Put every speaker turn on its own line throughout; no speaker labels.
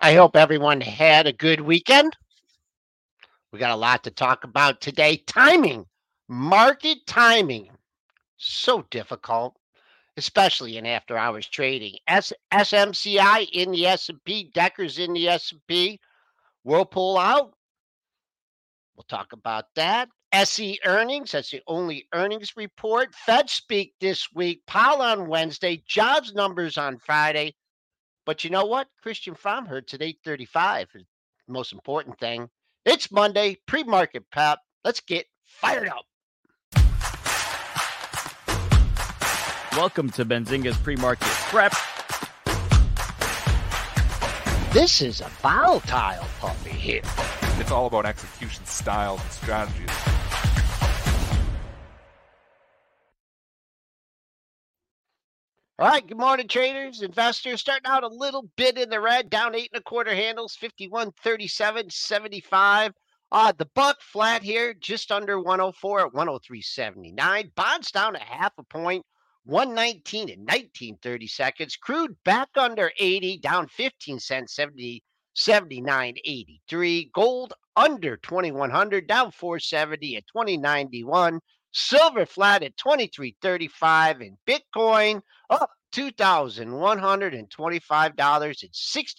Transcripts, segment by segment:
I hope everyone had a good weekend. We got a lot to talk about today. Timing, market timing, so difficult, especially in after hours trading. SMCI in the S&P, Decker's in the S&P, Whirlpool out. We'll talk about that. SE earnings, that's the only earnings report. Fed speak this week, Powell on Wednesday, jobs numbers on Friday. But you know what? Christian Fromm heard at 8:35. The most important thing. It's Monday, pre-market pep. Let's get fired up.
Welcome to Benzinga's pre-market prep.
This is a volatile puppy here.
It's all about execution styles and strategies.
All right, good morning, traders, investors. Starting out a little bit in the red, down 8.25 handles, 51.37.75. The buck flat here, just under 104 at 103.79. Bonds down a half a point, 119 and 19/30. Crude back under 80, down 15 cents, 79.83. Gold under 2100, down 470 at 2091. Silver flat at 23.35, and Bitcoin up $2,125 at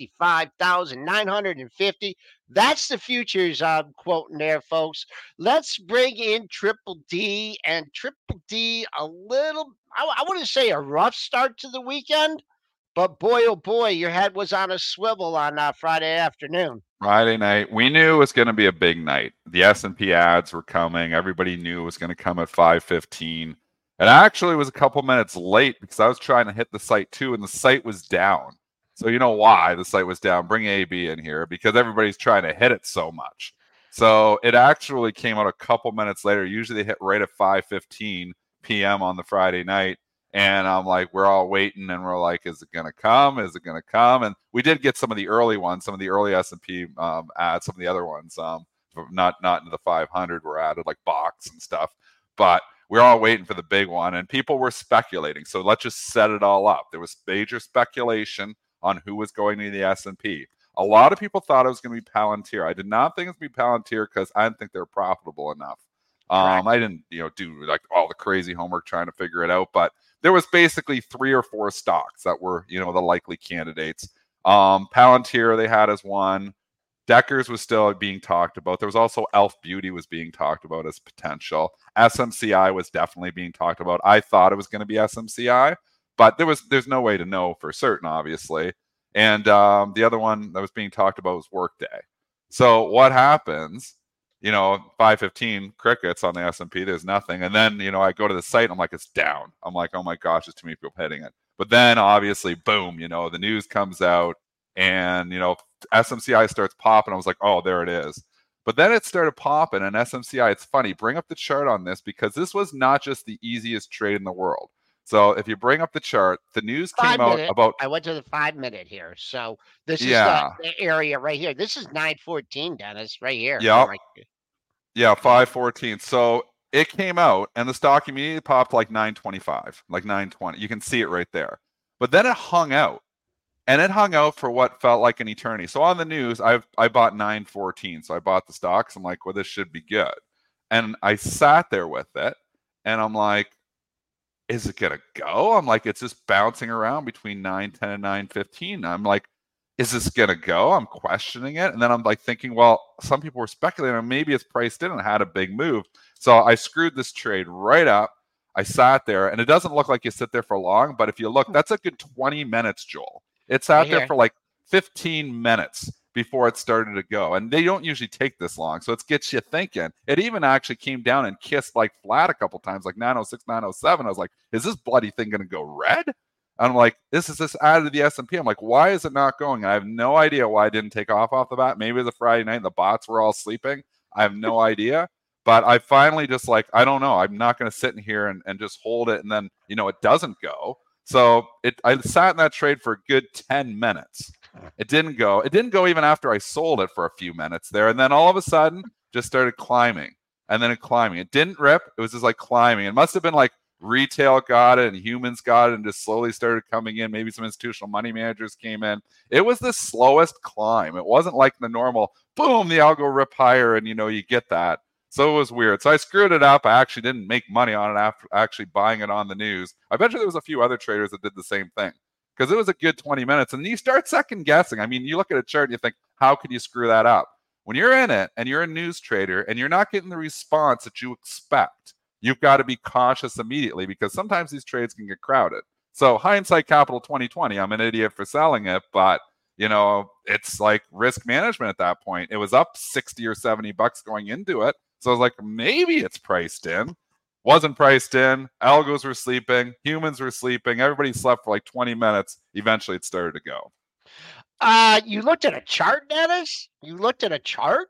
65,950. That's the futures I'm quoting there, folks. Let's bring in Triple D, and Triple D a little, I wouldn't say a rough start to the weekend, but boy, oh boy, your head was on a swivel on Friday afternoon.
Friday night, we knew it was going to be a big night. The S&P ads were coming. Everybody knew it was going to come at 5:15. It actually was a couple minutes late because I was trying to hit the site too, and the site was down. So you know why the site was down. Bring AB in here because everybody's trying to hit it so much. So it actually came out a couple minutes later. Usually they hit right at 5:15 p.m. on the Friday night. And I'm like, we're all waiting, and we're like, is it going to come? Is it going to come? And we did get some of the early ones, some of the early S&P ads, some of the other ones, not into the 500 were added, like Box and stuff. But we're all waiting for the big one, and people were speculating. So let's just set it all up. There was major speculation on who was going to the S&P. A lot of people thought it was going to be Palantir. I did not think it was going to be Palantir because I didn't think they were profitable enough. I didn't, do like all the crazy homework trying to figure it out, but there was basically 3 or 4 stocks that were, the likely candidates. Palantir they had as one. Decker's was still being talked about. There was also Elf Beauty was being talked about as potential. SMCI was definitely being talked about. I thought it was going to be SMCI, but there's no way to know for certain, obviously. And the other one that was being talked about was Workday. So what happens? 5:15 crickets on the S&P. There's nothing. And then, I go to the site. And I'm like, it's down. I'm like, oh my gosh, there's too many people hitting it. But then obviously, boom, the news comes out and, SMCI starts popping. I was like, oh, there it is. But then it started popping and SMCI, it's funny, bring up the chart on this because this was not just the easiest trade in the world. So if you bring up the chart, the news came out about.
I went to the 5-minute here. So this is the area right here. This is 9:14, Dennis, right here.
Yeah. Yeah, 5:14. So it came out and the stock immediately popped like 925, like 920. You can see it right there. But then it hung out. And it hung out for what felt like an eternity. So on the news, I bought 914. So I bought the stocks. I'm like, well, this should be good. And I sat there with it. And I'm like, is it going to go? I'm like, it's just bouncing around between 910 and 915. I'm like, is this going to go? I'm questioning it. And then I'm like thinking, well, some people were speculating maybe it's priced in and had a big move. So I screwed this trade right up. I sat there and it doesn't look like you sit there for long. But if you look, that's a good 20 minutes, Joel. It sat there for like 15 minutes before it started to go. And they don't usually take this long. So it gets you thinking. It even actually came down and kissed like flat a couple times, like 906, 907. I was like, is this bloody thing going to go red? I'm like, this added to the S&P. I'm like, why is it not going? I have no idea why it didn't take off the bat. Maybe it was a Friday night and the bots were all sleeping. I have no idea. But I finally just like, I don't know. I'm not going to sit in here and just hold it. And then, it doesn't go. So I sat in that trade for a good 10 minutes. It didn't go. It didn't go even after I sold it for a few minutes there. And then all of a sudden just started climbing and then climbing. It didn't rip. It was just like climbing. It must have been like retail got it and humans got it and just slowly started coming in. Maybe some institutional money managers came in. It was the slowest climb. It wasn't like the normal, boom, the algo rip higher and, you get that. So it was weird. So I screwed it up. I actually didn't make money on it after actually buying it on the news. I bet you there was a few other traders that did the same thing because it was a good 20 minutes. And you start second guessing. I mean, you look at a chart and you think, how could you screw that up? When you're in it and you're a news trader and you're not getting the response that you expect, you've got to be cautious immediately because sometimes these trades can get crowded. So hindsight capital 2020, I'm an idiot for selling it, but it's like risk management at that point. It was up 60 or 70 bucks going into it. So I was like, maybe it's priced in. Wasn't priced in. Algos were sleeping. Humans were sleeping. Everybody slept for like 20 minutes. Eventually it started to go.
You looked at a chart, Dennis? You looked at a chart?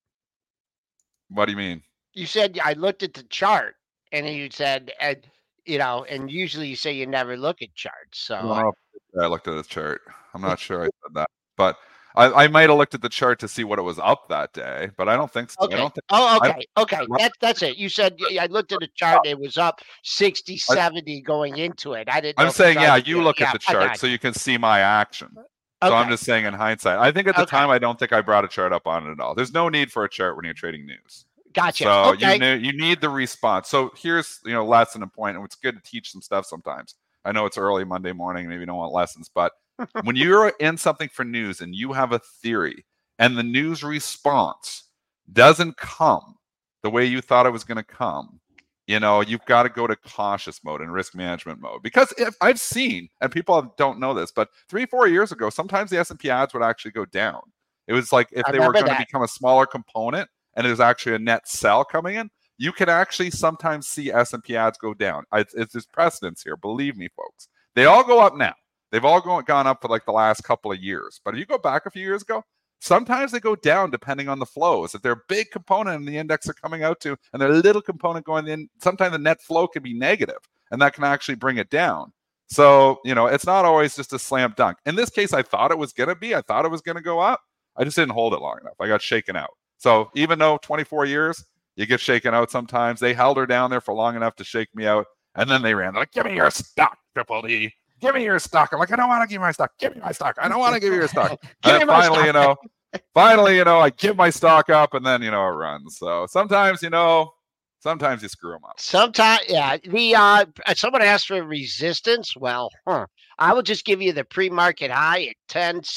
What do you mean?
You said, I looked at the chart. And then you said, and usually you say you never look at charts. So
I looked at the chart. I'm not sure I said that. But I might have looked at the chart to see what it was up that day, but I don't think so.
Okay. Okay. That's it. You said I looked at the chart. It was up 60, 70 going into it. I didn't.
I'm saying, you look at the chart so you can see my action. So I'm just saying in hindsight. I think at the time, I don't think I brought a chart up on it at all. There's no need for a chart when you're trading news.
Gotcha.
So
okay.
you need the response. So here's lesson and point, and it's good to teach some stuff sometimes. I know it's early Monday morning, maybe you don't want lessons, but when you're in something for news and you have a theory and the news response doesn't come the way you thought it was going to come, you've got to go to cautious mode and risk management mode. Because if I've seen, and people don't know this, but 3-4 years ago, sometimes the S&P ads would actually go down. It was like if they were going to become a smaller component and there's actually a net sell coming in, you can actually sometimes see S&P ads go down. There's precedence here. Believe me, folks. They all go up now. They've all gone up for like the last couple of years. But if you go back a few years ago, sometimes they go down depending on the flows. If they're a big component in the index are coming out to, and they're a little component going in, sometimes the net flow can be negative, and that can actually bring it down. So, it's not always just a slam dunk. In this case, I thought it was going to be. I thought it was going to go up. I just didn't hold it long enough. I got shaken out. So even though 24 years, you get shaken out sometimes. They held her down there for long enough to shake me out, and then they ran. They're like, give me your stock, Triple D. Give me your stock. I'm like, I don't want to give you my stock. Give me my stock. I don't want to give you your stock. And then finally, I give my stock up, and then, it runs. So sometimes, sometimes you screw them up.
Sometimes, yeah. Someone asked for resistance. Well, I will just give you the pre-market high at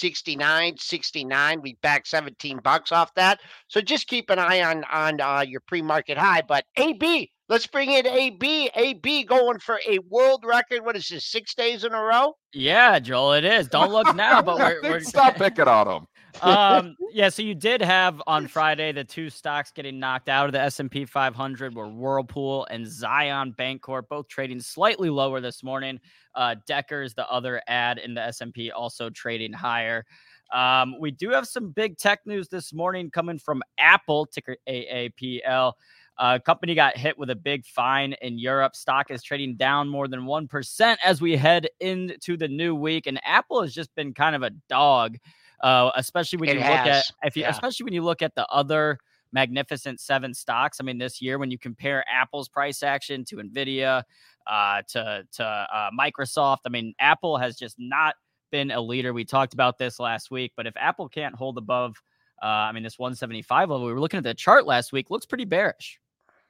10.69.69. We backed $17 off that. So just keep an eye on your pre-market high. But AB, let's bring in AB. AB going for a world record. What is this? 6 days in a row?
Yeah, Joel, it is. Don't look now, but we're
stop picking on them.
So you did have on Friday the two stocks getting knocked out of the S&P 500 were Whirlpool and Zion Bancorp, both trading slightly lower this morning. Decker's the other ad in the S&P, also trading higher. We do have some big tech news this morning coming from Apple, ticker AAPL. Company got hit with a big fine in Europe. Stock is trading down more than 1% as we head into the new week, and Apple has just been kind of a dog. Especially when especially when you look at the other Magnificent Seven stocks. I mean, this year, when you compare Apple's price action to Nvidia, to Microsoft, I mean, Apple has just not been a leader. We talked about this last week, but if Apple can't hold above, this 175 level, we were looking at the chart last week, looks pretty bearish.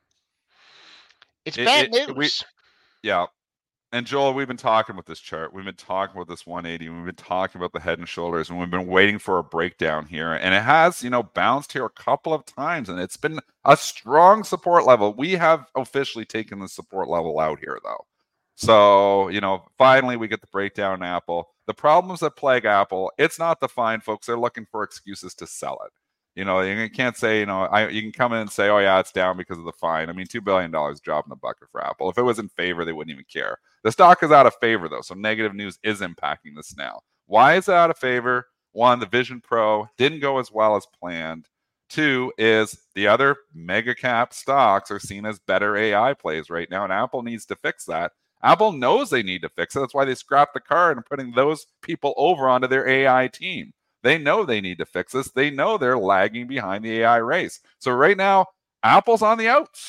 It's bad news.
Yeah. And Joel, we've been talking about this chart. We've been talking about this 180. We've been talking about the head and shoulders, and we've been waiting for a breakdown here. And it has, bounced here a couple of times, and it's been a strong support level. We have officially taken the support level out here, though. So, finally we get the breakdown in Apple. The problems that plague Apple, it's not the fine, folks. They're looking for excuses to sell it. You can't say, you can come in and say, oh, yeah, it's down because of the fine. I mean, $2 billion drop in the bucket for Apple. If it was in favor, they wouldn't even care. The stock is out of favor, though, so negative news is impacting this now. Why is it out of favor? One, the Vision Pro didn't go as well as planned. Two is the other mega cap stocks are seen as better AI plays right now, and Apple needs to fix that. Apple knows they need to fix it. That's why they scrapped the card and putting those people over onto their AI team. They know they need to fix this. They know they're lagging behind the AI race. So right now, Apple's on the outs.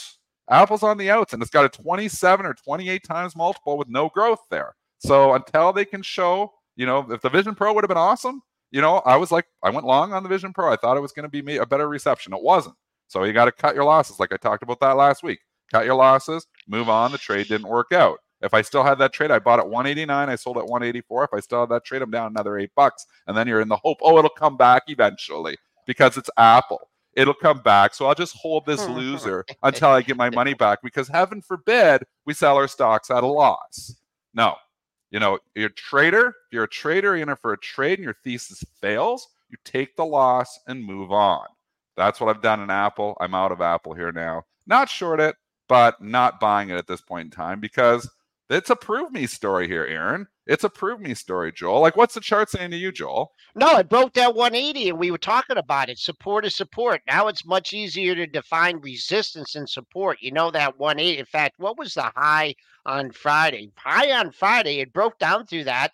Apple's on the outs, and it's got a 27 or 28 times multiple with no growth there. So until they can show, if the Vision Pro would have been awesome, I went long on the Vision Pro. I thought it was going to be a better reception. It wasn't. So you got to cut your losses, like I talked about that last week. Cut your losses, move on. The trade didn't work out. If I still had that trade, I bought at 189, I sold at 184. If I still had that trade, I'm down another $8. And then you're in the hope, it'll come back eventually because it's Apple. It'll come back. So I'll just hold this loser until I get my money back, because heaven forbid we sell our stocks at a loss. No. You're a trader. If you're a trader, you're in it for a trade and your thesis fails, you take the loss and move on. That's what I've done in Apple. I'm out of Apple here now. Not short it, but not buying it at this point in time, because it's a prove me story here, Aaron. It's a prove me story, Joel. Like, what's the chart saying to you, Joel?
No, it broke that 180, and we were talking about it. Support is support. Now it's much easier to define resistance and support. That 180. In fact, what was the high on Friday? High on Friday, it broke down through that.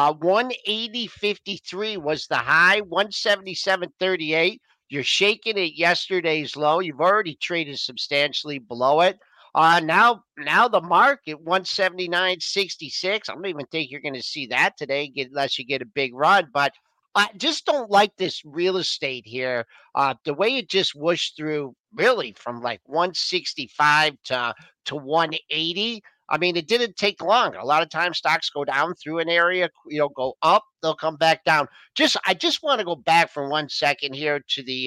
180.53 was the high. 177.38. You're shaking at yesterday's low. You've already traded substantially below it. Now the market 179.66. I don't even think you're going to see that today, unless you get a big run. But I just don't like this real estate here. The way it just whooshed through, really, from like 165 to 180. I mean, it didn't take long. A lot of times stocks go down through an area, go up, they'll come back down. I just want to go back for 1 second here to the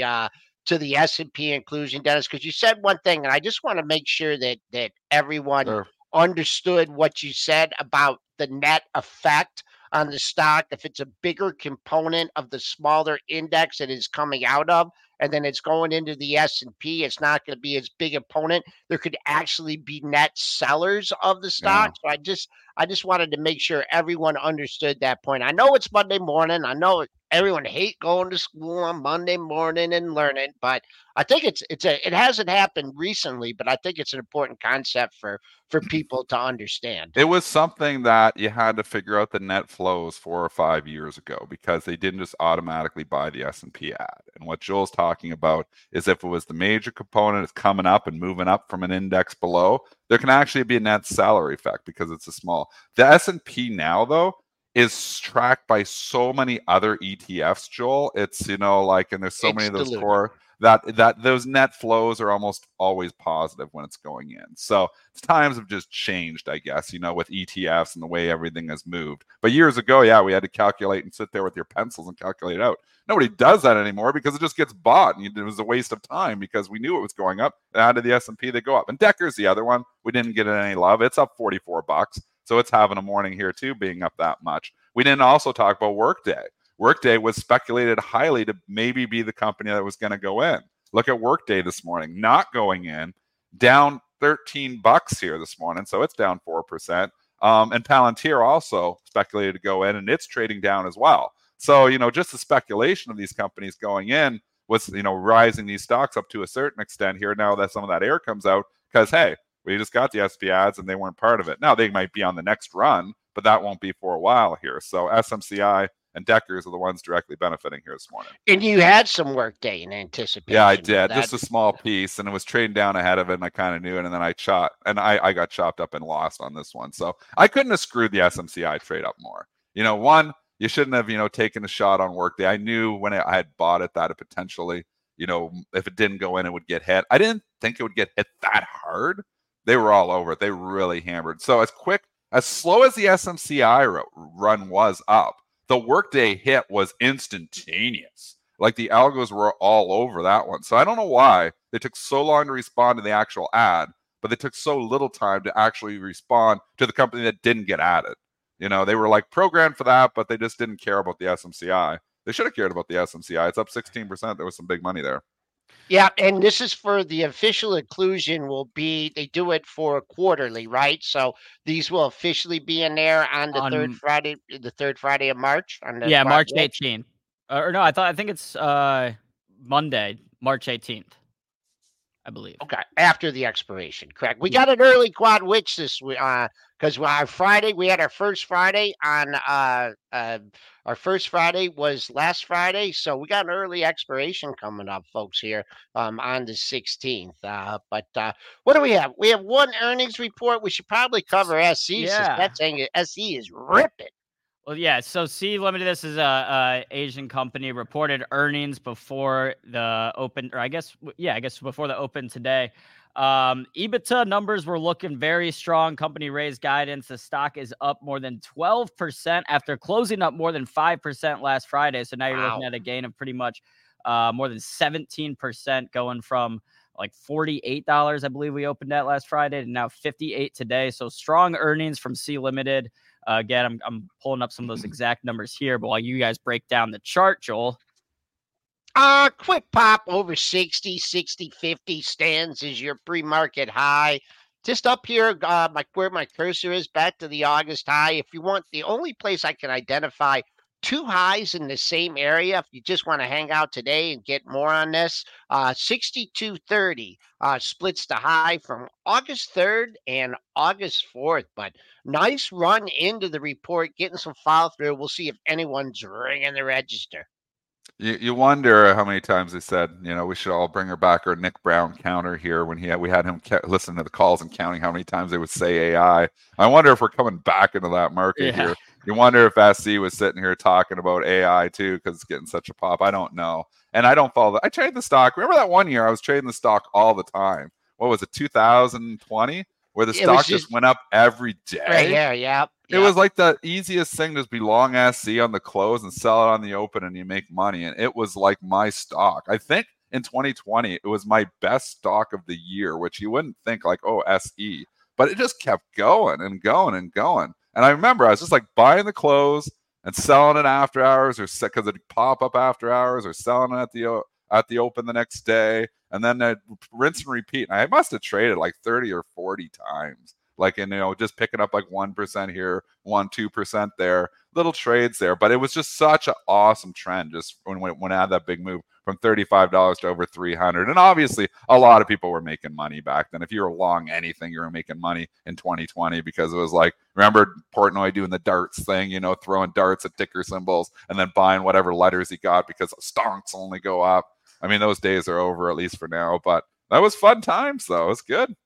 S&P inclusion, Dennis, because you said one thing, and I just want to make sure that everyone understood what you said about the net effect on the stock. If it's a bigger component of the smaller index it is coming out of, and then it's going into the S&P, it's not going to be as big a opponent. There could actually be net sellers of the stock.
Yeah.
So I just wanted to make sure everyone understood that point. I know it's Monday morning. I know everyone hate going to school on Monday morning and learning, but I think it hasn't happened recently, but I think it's an important concept for people to understand.
It was something that you had to figure out the net flows 4 or 5 years ago, because they didn't just automatically buy the S&P ad. And what Joel's talking about is, if it was the major component is coming up and moving up from an index below, there can actually be a net seller effect because it's a small. The S&P now, though, is tracked by so many other ETFs, Joel. It's, and there's so many of those
diluted.
core that those net flows are almost always positive when it's going in. So times have just changed, I guess, with ETFs and the way everything has moved. But years ago, we had to calculate and sit there with your pencils and calculate it out. Nobody does that anymore because it just gets bought, and it was a waste of time because we knew it was going up. And out of the S&P, they go up. And Decker's the other one. We didn't get any love. It's up $44. So it's having a morning here too, being up that much. We didn't also talk about Workday. Workday was speculated highly to maybe be the company that was going to go in. Look at Workday this morning, not going in, down $13 here this morning. So it's down 4%. And Palantir also speculated to go in, and it's trading down as well. So, just the speculation of these companies going in was, rising these stocks up to a certain extent here. Now that some of that air comes out, because, hey, we just got the SP ads and they weren't part of it. Now they might be on the next run, but that won't be for a while here. So SMCI and Deckers are the ones directly benefiting here this morning.
And you had some Workday in anticipation.
Yeah, I did. Just a small piece, and it was trading down ahead of it, and I kind of knew it. And then I got chopped up and lost on this one. So I couldn't have screwed the SMCI trade up more. One, you shouldn't have, taken a shot on Workday. I knew when I had bought it that it potentially, if it didn't go in, it would get hit. I didn't think it would get hit that hard. They were all over it. They really hammered. So as slow as the SMCI run was up, the Workday hit was instantaneous. Like, the algos were all over that one. So I don't know why they took so long to respond to the actual ad, but they took so little time to actually respond to the company that didn't get added. They were like programmed for that, but they just didn't care about the SMCI. They should have cared about the SMCI. It's up 16%. There was some big money there.
Yeah, and this is for the official inclusion they do it for quarterly, right? So these will officially be in there on the third Friday of March.
March 18th. Or no, I think it's Monday, March 18th. I believe.
Okay, after the expiration, correct. We got an early quad witch this week because our Friday we had our first Friday on our first Friday was last Friday, so we got an early expiration coming up, folks, here on the 16th. But what do we have? We have one earnings report. We should probably cover SE since
Yeah.
that's saying SE is ripping.
Well, yeah. So Sea Limited, this is a Asian company, reported earnings before the open, or I guess before the open today. EBITDA numbers were looking very strong. Company raised guidance. The stock is up more than 12% after closing up more than 5% last Friday. So now you're looking
Wow.
at a gain of pretty much more than 17%, going from like $48, I believe we opened at last Friday, and now 58 today. So strong earnings from Sea Limited. Again, I'm pulling up some of those exact numbers here, but while you guys break down the chart, Joel.
Quick pop over 60, 50 stands is your pre-market high. Just up here, where my cursor is, back to the August high. If you want, the only place I can identify two highs in the same area, if you just want to hang out today and get more on this, 62.30 splits the high from August 3rd and August 4th. But nice run into the report, getting some follow through. We'll see if anyone's ringing the register.
You wonder how many times they said, we should all bring her back, our Nick Brown counter here when we had him listening to the calls and counting how many times they would say AI. I wonder if we're coming back into that market here. You wonder if SC was sitting here talking about AI too, because it's getting such a pop. I don't know. And I don't follow that. I trade the stock. Remember that one year I was trading the stock all the time. What was it, 2020? Where the stock just went up every day.
Right here, yeah.
It was like the easiest thing to be long SC on the close and sell it on the open and you make money. And it was like my stock. I think in 2020, it was my best stock of the year, which you wouldn't think like, oh, SE. But it just kept going and going and going. And I remember I was just like buying the close and selling it after hours, or because it'd pop up after hours, or selling it at the open the next day. And then I'd rinse and repeat. And I must have traded like 30 or 40 times. Like, just picking up like 1% here, 2% there, little trades there. But it was just such an awesome trend just when I had that big move from $35 to over $300. And obviously, a lot of people were making money back then. If you were long anything, you were making money in 2020 because it was like, remember Portnoy doing the darts thing, throwing darts at ticker symbols and then buying whatever letters he got because stonks only go up. I mean, those days are over, at least for now. But that was fun times, though. It was good.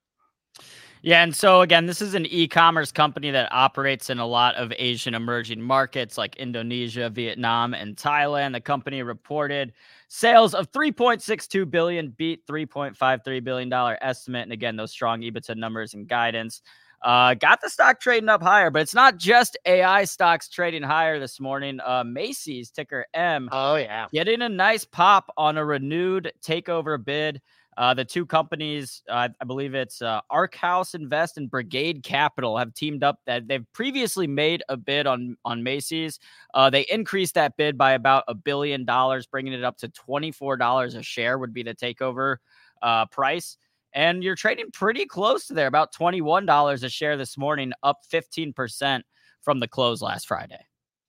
Yeah, and so again, this is an e-commerce company that operates in a lot of Asian emerging markets like Indonesia, Vietnam, and Thailand. The company reported sales of $3.62 billion, beat $3.53 billion estimate. And again, those strong EBITDA numbers and guidance got the stock trading up higher. But it's not just AI stocks trading higher this morning. Macy's, ticker M, getting a nice pop on a renewed takeover bid. The two companies, I believe it's Arc House Invest and Brigade Capital, have teamed up. That they've previously made a bid on Macy's. They increased that bid by about $1 billion, bringing it up to $24 a share would be the takeover price. And you're trading pretty close to there, about $21 a share this morning, up 15% from the close last Friday.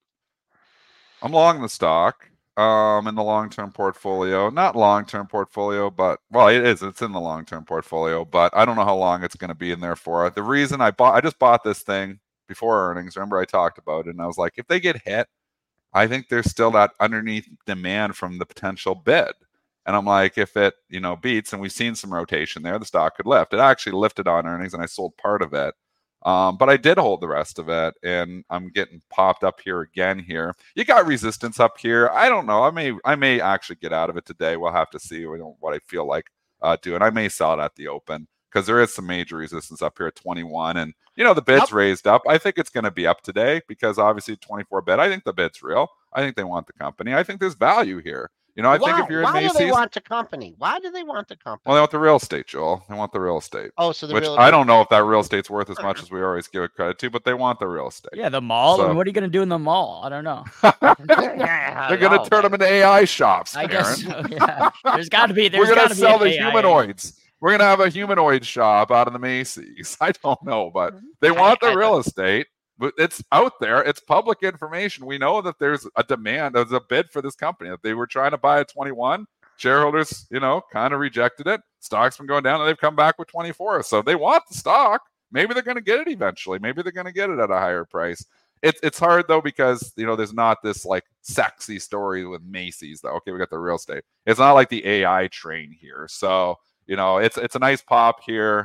I'm long the stock. In the long-term portfolio, not long-term portfolio, but it's in the long-term portfolio, but I don't know how long it's going to be in there for. The reason I just bought this thing before earnings. Remember I talked about it and I was like, if they get hit, I think there's still that underneath demand from the potential bid. And I'm like, if it, beats, and we've seen some rotation there, the stock could lift. It actually lifted on earnings and I sold part of it. But I did hold the rest of it, and I'm getting popped up here again here. You got resistance up here. I don't know. I may actually get out of it today. We'll have to see what I feel like doing. I may sell it at the open because there is some major resistance up here at 21. And, the bid's raised up. I think it's going to be up today because obviously 24 bid. I think the bid's real. I think they want the company. I think there's value here. I think if you're in Macy's,
why do they want the company? Why do they want the company?
Well, they want the real estate, Joel. They want the real estate.
Oh, so
I don't know if that real estate's worth as much as we always give it credit to, but they want the real estate.
Yeah, the mall. So, and what are you going to do in the mall? I don't know.
They're going to turn them into AI shops.
I guess so, yeah. There's got to be.
We're going to sell the humanoids. We're going to have a humanoid shop out of the Macy's. I don't know, but they want the real estate. But it's out there. It's public information. We know that there's a demand. There's a bid for this company. If they were trying to buy at 21, shareholders, kind of rejected it. Stock's been going down and they've come back with 24. So they want the stock. Maybe they're going to get it eventually. Maybe they're going to get it at a higher price. It's hard though, because there's not this like sexy story with Macy's though. Okay, we got the real estate. It's not like the AI train here. So, it's a nice pop here.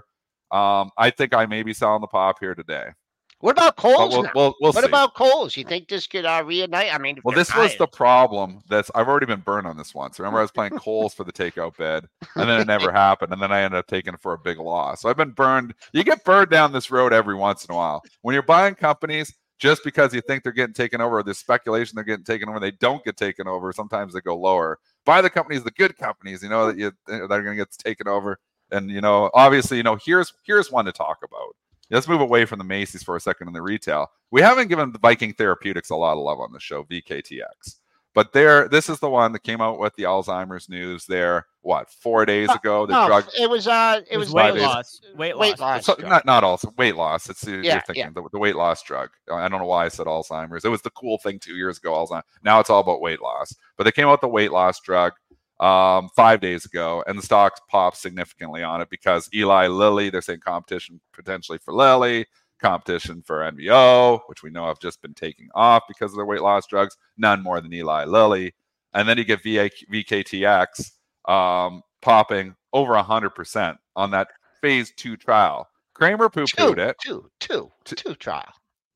I think I may be selling the pop here today.
What about Kohl's now?
We'll
what
see.
about Kohl's? You think this could reignite? I mean,
this was the problem. I've already been burned on this once. Remember, I was playing Kohl's for the takeout bid, and then it never happened, and then I ended up taking it for a big loss. So I've been burned. You get burned down this road every once in a while. When you're buying companies, just because you think they're getting taken over, or there's speculation they're getting taken over, they don't get taken over. Sometimes they go lower. Buy the companies, the good companies, that are going to get taken over. And obviously, here's one to talk about. Let's move away from the Macy's for a second in the retail. We haven't given the Viking Therapeutics a lot of love on the show, VKTX. But this is the one that came out with the Alzheimer's news there, 4 days ago? The drug.
It was
weight loss. Weight loss.
So, not also weight loss. It's you're thinking the weight loss drug. I don't know why I said Alzheimer's. It was the cool thing 2 years ago, Alzheimer's. Now it's all about weight loss. But they came out with the weight loss drug 5 days ago, and the stocks popped significantly on it because Eli Lilly, they're saying competition potentially for Lilly, competition for NVO, which we know have just been taking off because of their weight loss drugs, none more than Eli Lilly. And then you get VKTX popping over 100% on that phase 2 trial. Kramer poo-pooed it.
Two trial.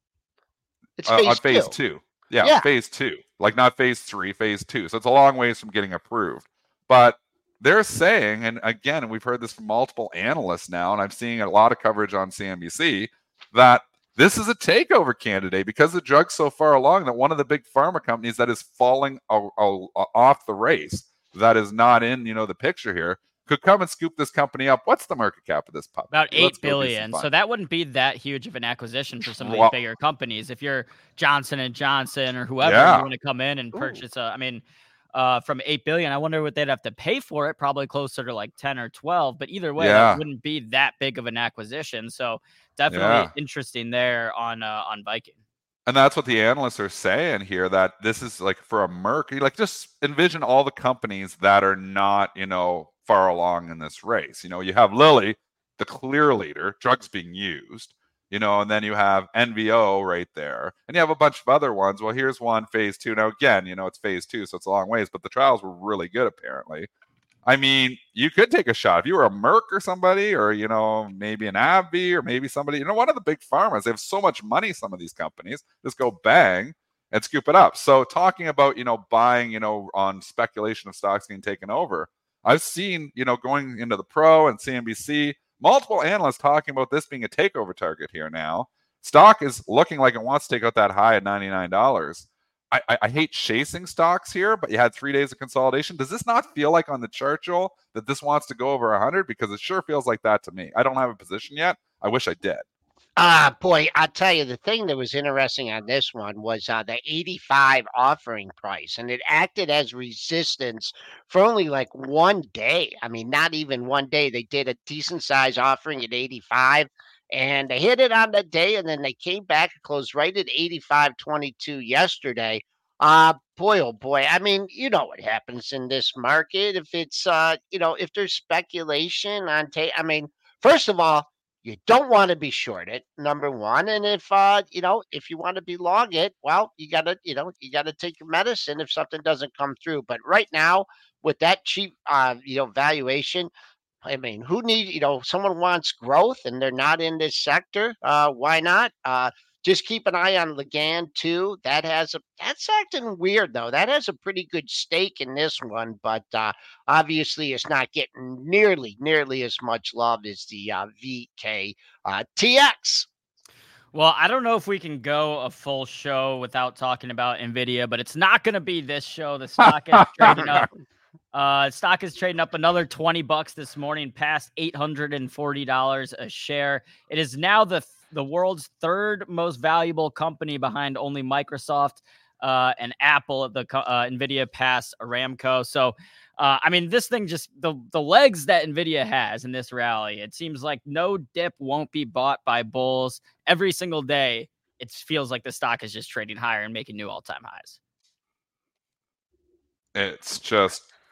It's
on phase 2. Yeah, phase 2. Like not phase 3, phase 2. So it's a long ways from getting approved. But they're saying, and again, we've heard this from multiple analysts now, and I'm seeing a lot of coverage on CNBC, that this is a takeover candidate because the drug's so far along that one of the big pharma companies that is falling off the race, that is not in the picture here, could come and scoop this company up. What's the market cap of this puppy?
About $8 billion. So that wouldn't be that huge of an acquisition for some of these bigger companies. If you're Johnson & Johnson or whoever, you want to come in and purchase from $8 billion, I wonder what they'd have to pay for it. Probably closer to like 10 or 12. But either way, that wouldn't be that big of an acquisition. So definitely interesting there on Viking.
And that's what the analysts are saying here, that this is like for a Merck. Like just envision all the companies that are not, far along in this race. You have Lilly, the clear leader, drugs being used, and then you have NVO right there, and you have a bunch of other ones. Well, here's one, phase 2. Now, again, it's phase 2, so it's a long ways, but the trials were really good, apparently. I mean, you could take a shot if you were a Merck or somebody, or, maybe an AbbVie, or maybe somebody, one of the big pharmas. They have so much money, some of these companies, just go bang and scoop it up. So talking about, buying, on speculation of stocks getting taken over, I've seen, going into the Pro and CNBC, multiple analysts talking about this being a takeover target here now. Stock is looking like it wants to take out that high at $99. I hate chasing stocks here, but you had 3 days of consolidation. Does this not feel like on the chart, Joel, that this wants to go over 100? Because it sure feels like that to me. I don't have a position yet. I wish I did.
Boy, I'll tell you, the thing that was interesting on this one was the 85 offering price, and it acted as resistance for only like 1 day. I mean, not even 1 day. They did a decent size offering at 85, and they hit it on that day, and then they came back and closed right at 85.22 yesterday. Boy, oh boy. I mean, you know what happens in this market. If it's, if there's speculation on first of all, you don't want to be short it, number one. And if if you want to be long it, well, you gotta take your medicine if something doesn't come through. But right now, with that cheap valuation, I mean, who needs, someone wants growth and they're not in this sector. Why not? Just keep an eye on Ligand too. That's acting weird though. That has a pretty good stake in this one, but obviously it's not getting nearly as much love as the VKTX.
Well, I don't know if we can go a full show without talking about NVIDIA, but it's not going to be this show. The stock is trading up. Stock is trading up another $20 this morning, past $840 a share. It is now the world's third most valuable company behind only Microsoft and Apple. The NVIDIA passed Aramco. So, this thing just the legs that NVIDIA has in this rally, it seems like no dip won't be bought by bulls. Every single day, it feels like the stock is just trading higher and making new all-time highs.
It's just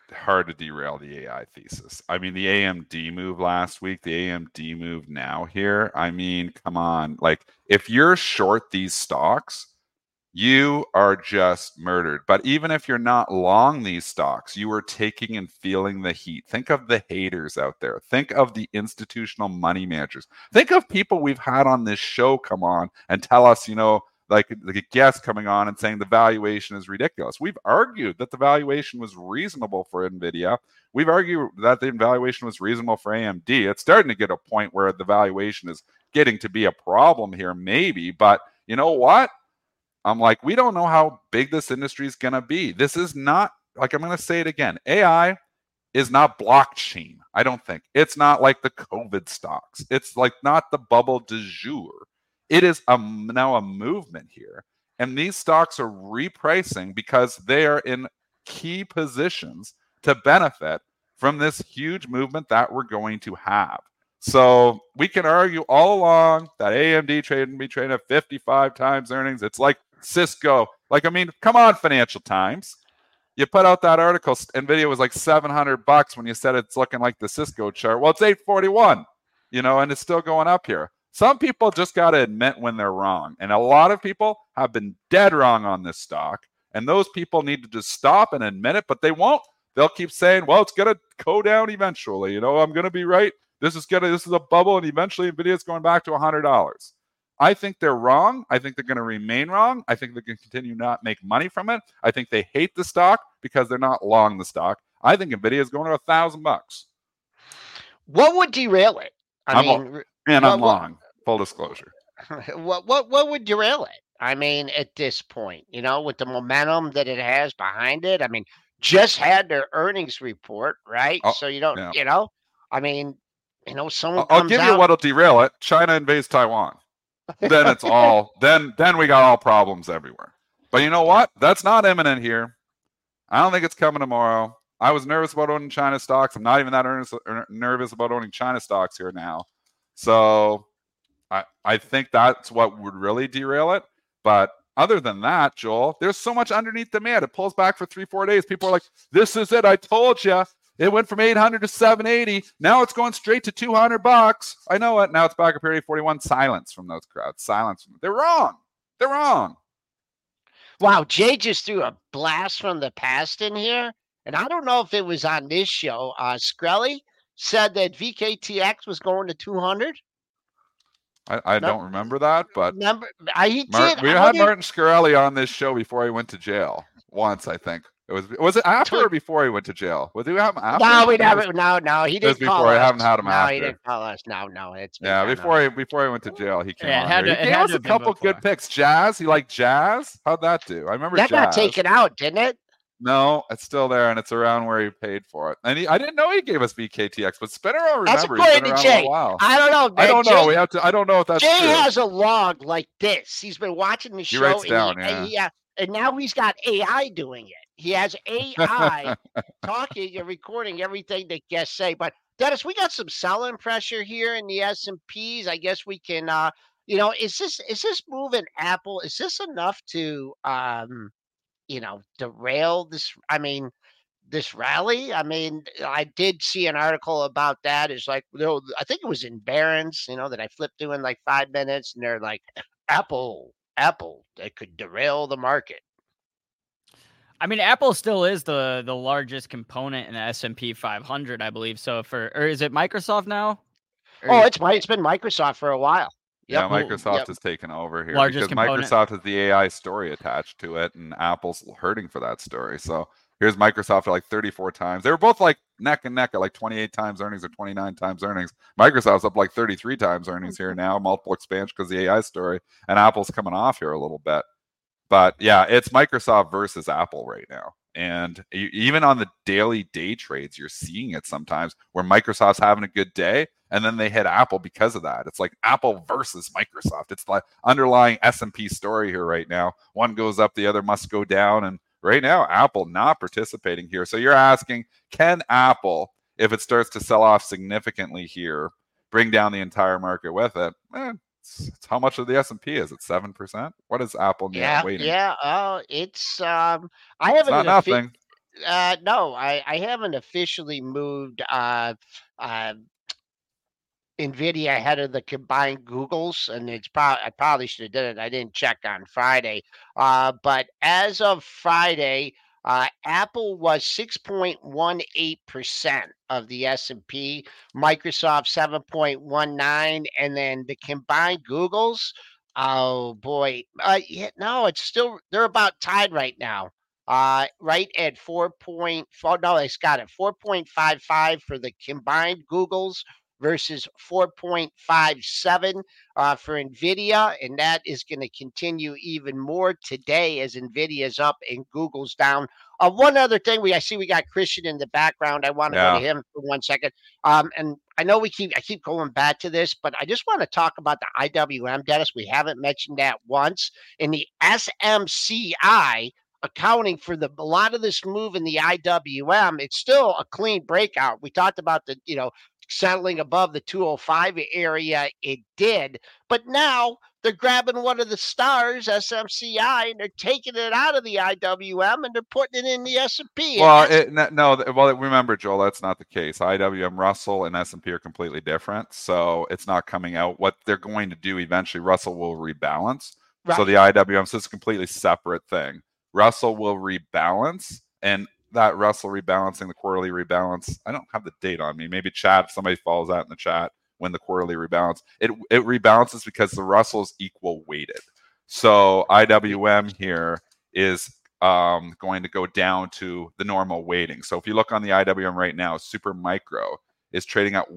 hard to derail the AI thesis. I mean, the AMD move last week, the AMD move now here. I mean, come on. Like, if you're short these stocks, you are just murdered. But even if you're not long these stocks, you are taking and feeling the heat. Think of the haters out there. Think of the institutional money managers. Think of people we've had on this show come on and tell us, you know, like a guest coming on and saying the valuation is ridiculous. We've argued that the valuation was reasonable for NVIDIA. We've argued that the valuation was reasonable for AMD. It's starting to get a point where the valuation is getting to be a problem here, maybe. But you know what? I'm like, we don't know how big this industry is going to be. This is not, like, I'm going to say it again. AI is not blockchain. I don't think. It's not like the COVID stocks. It's like not the bubble du jour. It is now a movement here. And these stocks are repricing because they are in key positions to benefit from this huge movement that we're going to have. So we can argue all along that AMD trading be trading at 55 times earnings. It's like Cisco. Like, I mean, come on, Financial Times. You put out that article, NVIDIA was like $700 when you said it's looking like the Cisco chart. Well, it's 841, you know, and it's still going up here. Some people just got to admit when they're wrong. And a lot of people have been dead wrong on this stock. And those people need to just stop and admit it, but they won't. They'll keep saying, well, it's going to go down eventually. You know, I'm going to be right. This is a bubble, and eventually NVIDIA is going back to $100. I think they're wrong. I think they're going to remain wrong. I think they're going to continue not make money from it. I think they hate the stock because they're not long the stock. I think NVIDIA is going to $1,000.
What would derail it?
I'm long. Full disclosure.
What would derail it? I mean, at this point, you know, with the momentum that it has behind it. I mean, just had their earnings report, right?
Oh,
so you don't,
yeah.
you know, I mean, you know, someone
I'll
comes
give
out.
you what'll derail it. China invades Taiwan. Then it's all then we got all problems everywhere. But you know what? That's not imminent here. I don't think it's coming tomorrow. I was nervous about owning China stocks. I'm not even that nervous about owning China stocks here now. So I think that's what would really derail it. But other than that, Joel, there's so much underneath demand. It pulls back for 3-4 days. People are like, this is it. I told you. It went from 800 to 780. Now it's going straight to $200. I know it. Now it's back up here at 41. Silence from those crowds. Silence from them. They're wrong. They're wrong.
Wow, Jay just threw a blast from the past in here. And I don't know if it was on this show. Skrelly said that VKTX was going to 200.
I don't remember that, but
he did.
We had Martin Skrelly on this show before he went to jail once, I think. Was it after or before he went to jail? Was it after?
No, we never. No, he didn't call us.
I haven't had him after.
No, he didn't call us. No, it's
before he went to jail, he came on.
He
gave us a couple good picks. Jazz, you like Jazz? How'd that do? I remember
that
Jazz.
got taken out, didn't it?
No, it's still there, and it's around where he paid for it. And I didn't know he gave us VKTX, but Spinner remember.
That's according to Jay. I don't know. Man.
I don't know. I don't know if that's
Jay
true.
has a log like this. He's been watching the show.
He writes down,
and now he's got AI doing it. He has AI talking and recording everything that guests say. But Dennis, we got some selling pressure here in the S&Ps. I guess we can. Is this move in Apple? Is this enough to derail this? I mean, this rally. I mean, I did see an article about that. It's like, I think it was in Barron's. That I flipped through in like 5 minutes, and they're like, Apple, that could derail the market.
I mean, Apple still is the largest component in the S&P 500, I believe. So or is it Microsoft now?
It's been Microsoft for a while.
Yep. Yeah, Microsoft has taken over here
largest
because
component.
Microsoft has the AI story attached to it, and Apple's hurting for that story. So here's Microsoft at like 34 times. They were both like neck and neck at like 28 times earnings or 29 times earnings. Microsoft's up like 33 times earnings here now, multiple expansion because of the AI story, and Apple's coming off here a little bit. But yeah, it's Microsoft versus Apple right now. And even on the daily day trades, you're seeing it sometimes where Microsoft's having a good day and then they hit Apple because of that. It's like Apple versus Microsoft. It's the underlying S&P story here right now. One goes up, the other must go down. And right now, Apple not participating here. So you're asking, can Apple, if it starts to sell off significantly here, bring down the entire market with it? It's how much of the S&P is it? 7%? What is Apple waiting?
Yeah. It's I haven't.
It's not nothing.
No, I haven't officially moved uh, NVIDIA ahead of the combined Googles, and it's probably I probably should have did it. I didn't check on Friday, but as of Friday, Apple was 6.18% of the S&P, Microsoft 7.19, and then the combined Googles. Oh boy, yeah, no, it's still they're about tied right now. Right at 4.4. No, it's got it 4.55 for the combined Googles versus 4.57 for NVIDIA. And that is going to continue even more today as NVIDIA's up and Google's down. One other thing, I see we got Christian in the background. I want to go to
Yeah.
him for 1 second. And I know I keep going back to this, but I just want to talk about the IWM, Dennis. We haven't mentioned that once. In the SMCI, accounting for a lot of this move in the IWM, it's still a clean breakout. We talked about the, settling above the 205 area. It did, but now they're grabbing one of the stars, SMCI, and they're taking it out of the IWM and they're putting it in the S&P.
Well, remember, Joel, that's not the case. IWM, Russell, and S&P are completely different, so it's not coming out. What they're going to do eventually, Russell will rebalance.
Right.
So the IWM, so it's a completely separate thing. Russell will rebalance, and that Russell rebalancing, the quarterly rebalance, I don't have the date on me. Maybe chat, if somebody follows that in the chat, when the quarterly rebalance, it rebalances because the Russell is equal weighted. So IWM here is going to go down to the normal weighting. So if you look on the IWM right now, Super Micro is trading at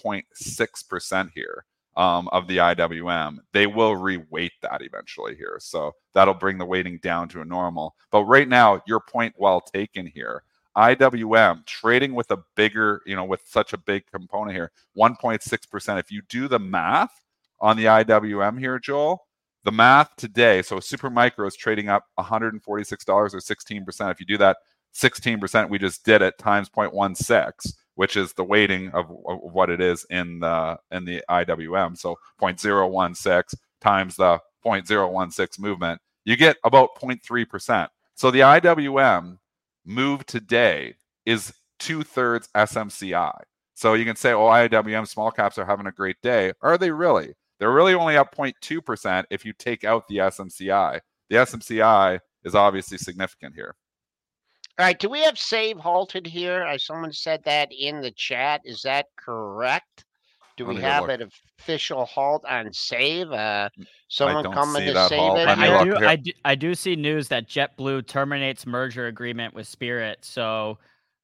1.6% here of the IWM. They will reweight that eventually here. So that'll bring the weighting down to a normal. But right now, your point well taken here. IWM trading with a bigger, with such a big component here, 1.6%. If you do the math on the IWM here, Joel, the math today, so Super Micro is trading up $146 or 16%. If you do that 16%, we just did it, times 0.16, which is the weighting of what it is in the IWM. So 0.016 times the 0.016 movement, you get about 0.3%. So the IWM move today is 2/3 SMCI. So you can say, oh, IWM small caps are having a great day. Are they really? They're really only up 0.2% if you take out the SMCI. The SMCI is obviously significant here.
All right. Do we have save halted here? Someone said that in the chat. Is that correct? Do we have an official halt on save? Someone coming to save it?
I do see news that JetBlue terminates merger agreement with Spirit. So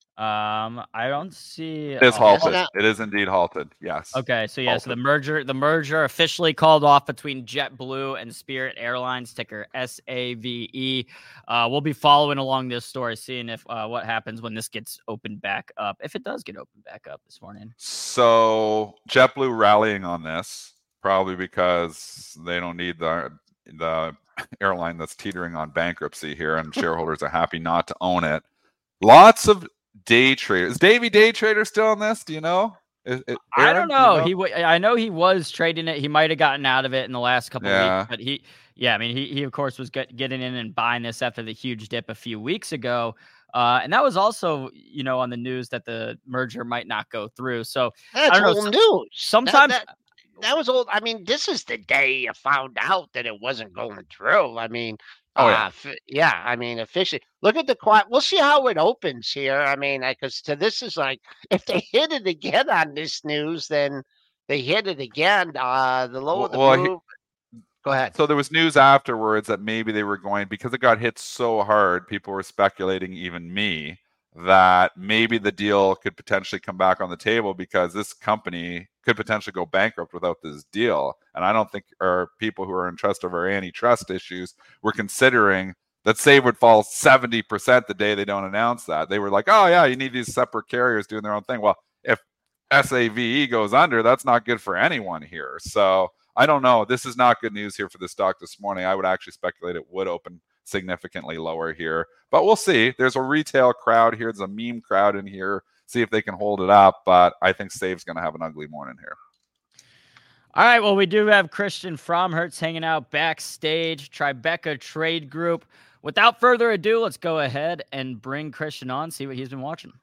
I don't see.
It is halted. It is indeed halted. Yes.
Okay. So yeah. Halted. So the merger officially called off between JetBlue and Spirit Airlines, ticker SAVE. We'll be following along this story, seeing if what happens when this gets opened back up, if it does get opened back up this morning.
So JetBlue rallying on this, probably because they don't need the airline that's teetering on bankruptcy here, and shareholders are happy not to own it. Lots of day traders. Is Davey day trader still on this? Do you know? Aaron,
I don't know. I know he was trading it. He might have gotten out of it in the last couple of weeks, but he of course was getting in and buying this after the huge dip a few weeks ago. And that was also, on the news that the merger might not go through. So
that's old news.
Sometimes
that was old. I mean, this is the day you found out that it wasn't going through. I mean, I mean, officially, look at the quiet. We'll see how it opens here. I mean, because this is like, if they hit it again on this news, then they hit it again. The lower the move. Go ahead.
So there was news afterwards that maybe they were going, because it got hit so hard, people were speculating, even me, that maybe the deal could potentially come back on the table because this company could potentially go bankrupt without this deal. And I don't think our people who are in trust of our antitrust issues were considering that SAVE would fall 70% the day they don't announce that. They were like, oh yeah, you need these separate carriers doing their own thing. Well, if SAVE goes under, that's not good for anyone here. So I don't know. This is not good news here for the stock this morning. I would actually speculate it would open significantly lower here, but we'll see. There's a retail crowd here. There's a meme crowd in here. See if they can hold it up, but I think SAVE's going to have an ugly morning here.
All right, well, we do have Christian Fromhertz hanging out backstage. Tribeca Trade Group Without further ado, let's go ahead and bring Christian on, see what he's been watching.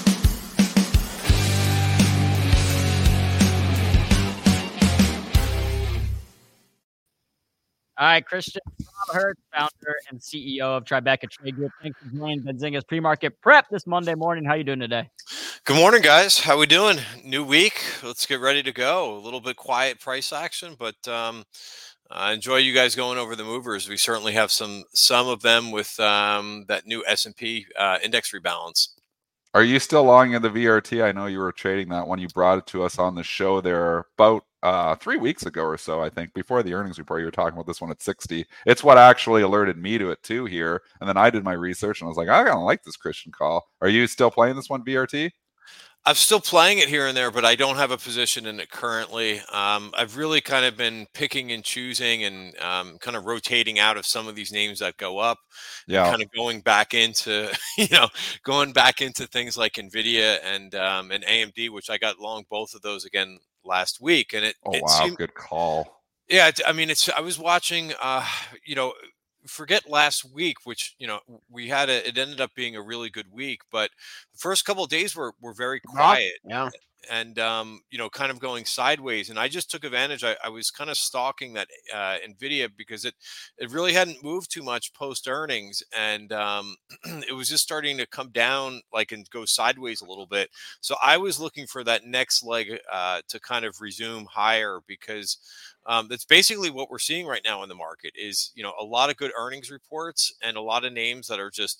All right, Christian, Rob Hertz, founder and CEO of Tribeca Trade Group. Thanks for joining Benzinga's pre-market prep this Monday morning. How you doing today?
Good morning, guys. How we doing? New week. Let's get ready to go. A little bit quiet price action, but I enjoy you guys going over the movers. We certainly have some of them with that new S&P index rebalance.
Are you still long in the VRT? I know you were trading that one. You brought it to us on the show there about 3 weeks ago or so, I think, before the earnings report. You were talking about this one at 60. It's what actually alerted me to it too here. And then I did my research and I was like, I kind of like this Christian call. Are you still playing this one, VRT?
I'm still playing it here and there, but I don't have a position in it currently. I've really kind of been picking and choosing and kind of rotating out of some of these names that go up.
Yeah.
Kind of going back into, going back into things like NVIDIA and AMD, which I got long both of those again last week. And
good call.
Yeah. I mean, I was watching, forget last week, which, we had it ended up being a really good week, but the first couple of days were very quiet.
Yeah.
And, kind of going sideways. And I just took advantage. I was kind of stalking that NVIDIA because it really hadn't moved too much post earnings. And it was just starting to come down and go sideways a little bit. So I was looking for that next leg to kind of resume higher because that's basically what we're seeing right now in the market is, a lot of good earnings reports and a lot of names that are just,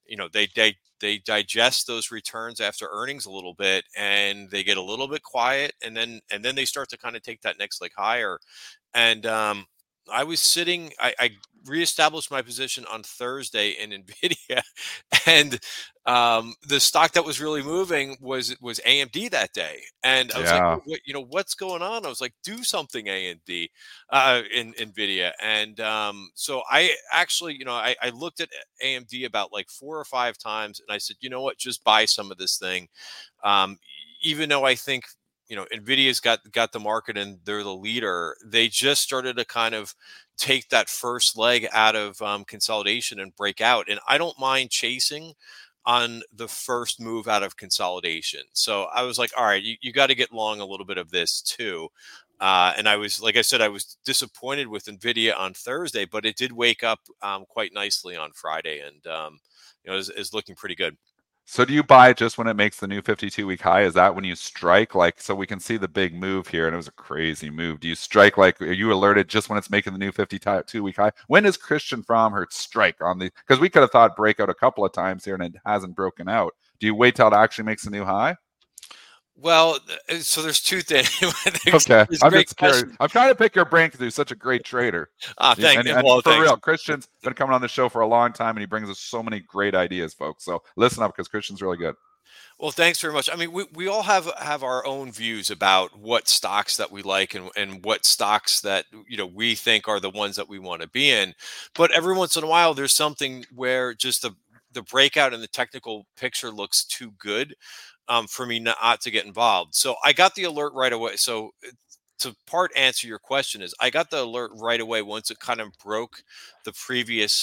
they digest those returns after earnings a little bit and they get a little bit quiet and then they start to kind of take that next leg higher. And I was sitting, I reestablished my position on Thursday in NVIDIA and the stock that was really moving was AMD that day. And I was like, what's going on? I was like, do something AMD in NVIDIA. And so I actually, I looked at AMD about 4 or 5 times and I said, you know what, just buy some of this thing. Even though I think, NVIDIA's got the market and they're the leader, they just started to kind of take that first leg out of consolidation and break out. And I don't mind chasing on the first move out of consolidation. So I was like, all right, you got to get long a little bit of this too. And I was, like I said, I was disappointed with NVIDIA on Thursday, but it did wake up quite nicely on Friday and, is looking pretty good.
So do you buy it just when it makes the new 52-week high? Is that when you strike? So we can see the big move here, and it was a crazy move. Do you strike are you alerted just when it's making the new 52-week high? When does Christian Fromhertz strike on the? Because we could have thought breakout a couple of times here, and it hasn't broken out. Do you wait till it actually makes a new high?
Well, so there's two things.
Okay, I'm just curious. I'm trying to pick your brain because you're such a great trader.
Thank you.
And for real, Christian's been coming on the show for a long time, and he brings us so many great ideas, folks. So listen up because Christian's really good.
Well, thanks very much. I mean, we all have our own views about what stocks that we like and what stocks that we think are the ones that we want to be in. But every once in a while, there's something where just the breakout in the technical picture looks too good. For me not to get involved. So I got the alert right away. So to part answer your question is I got the alert right away once it kind of broke the previous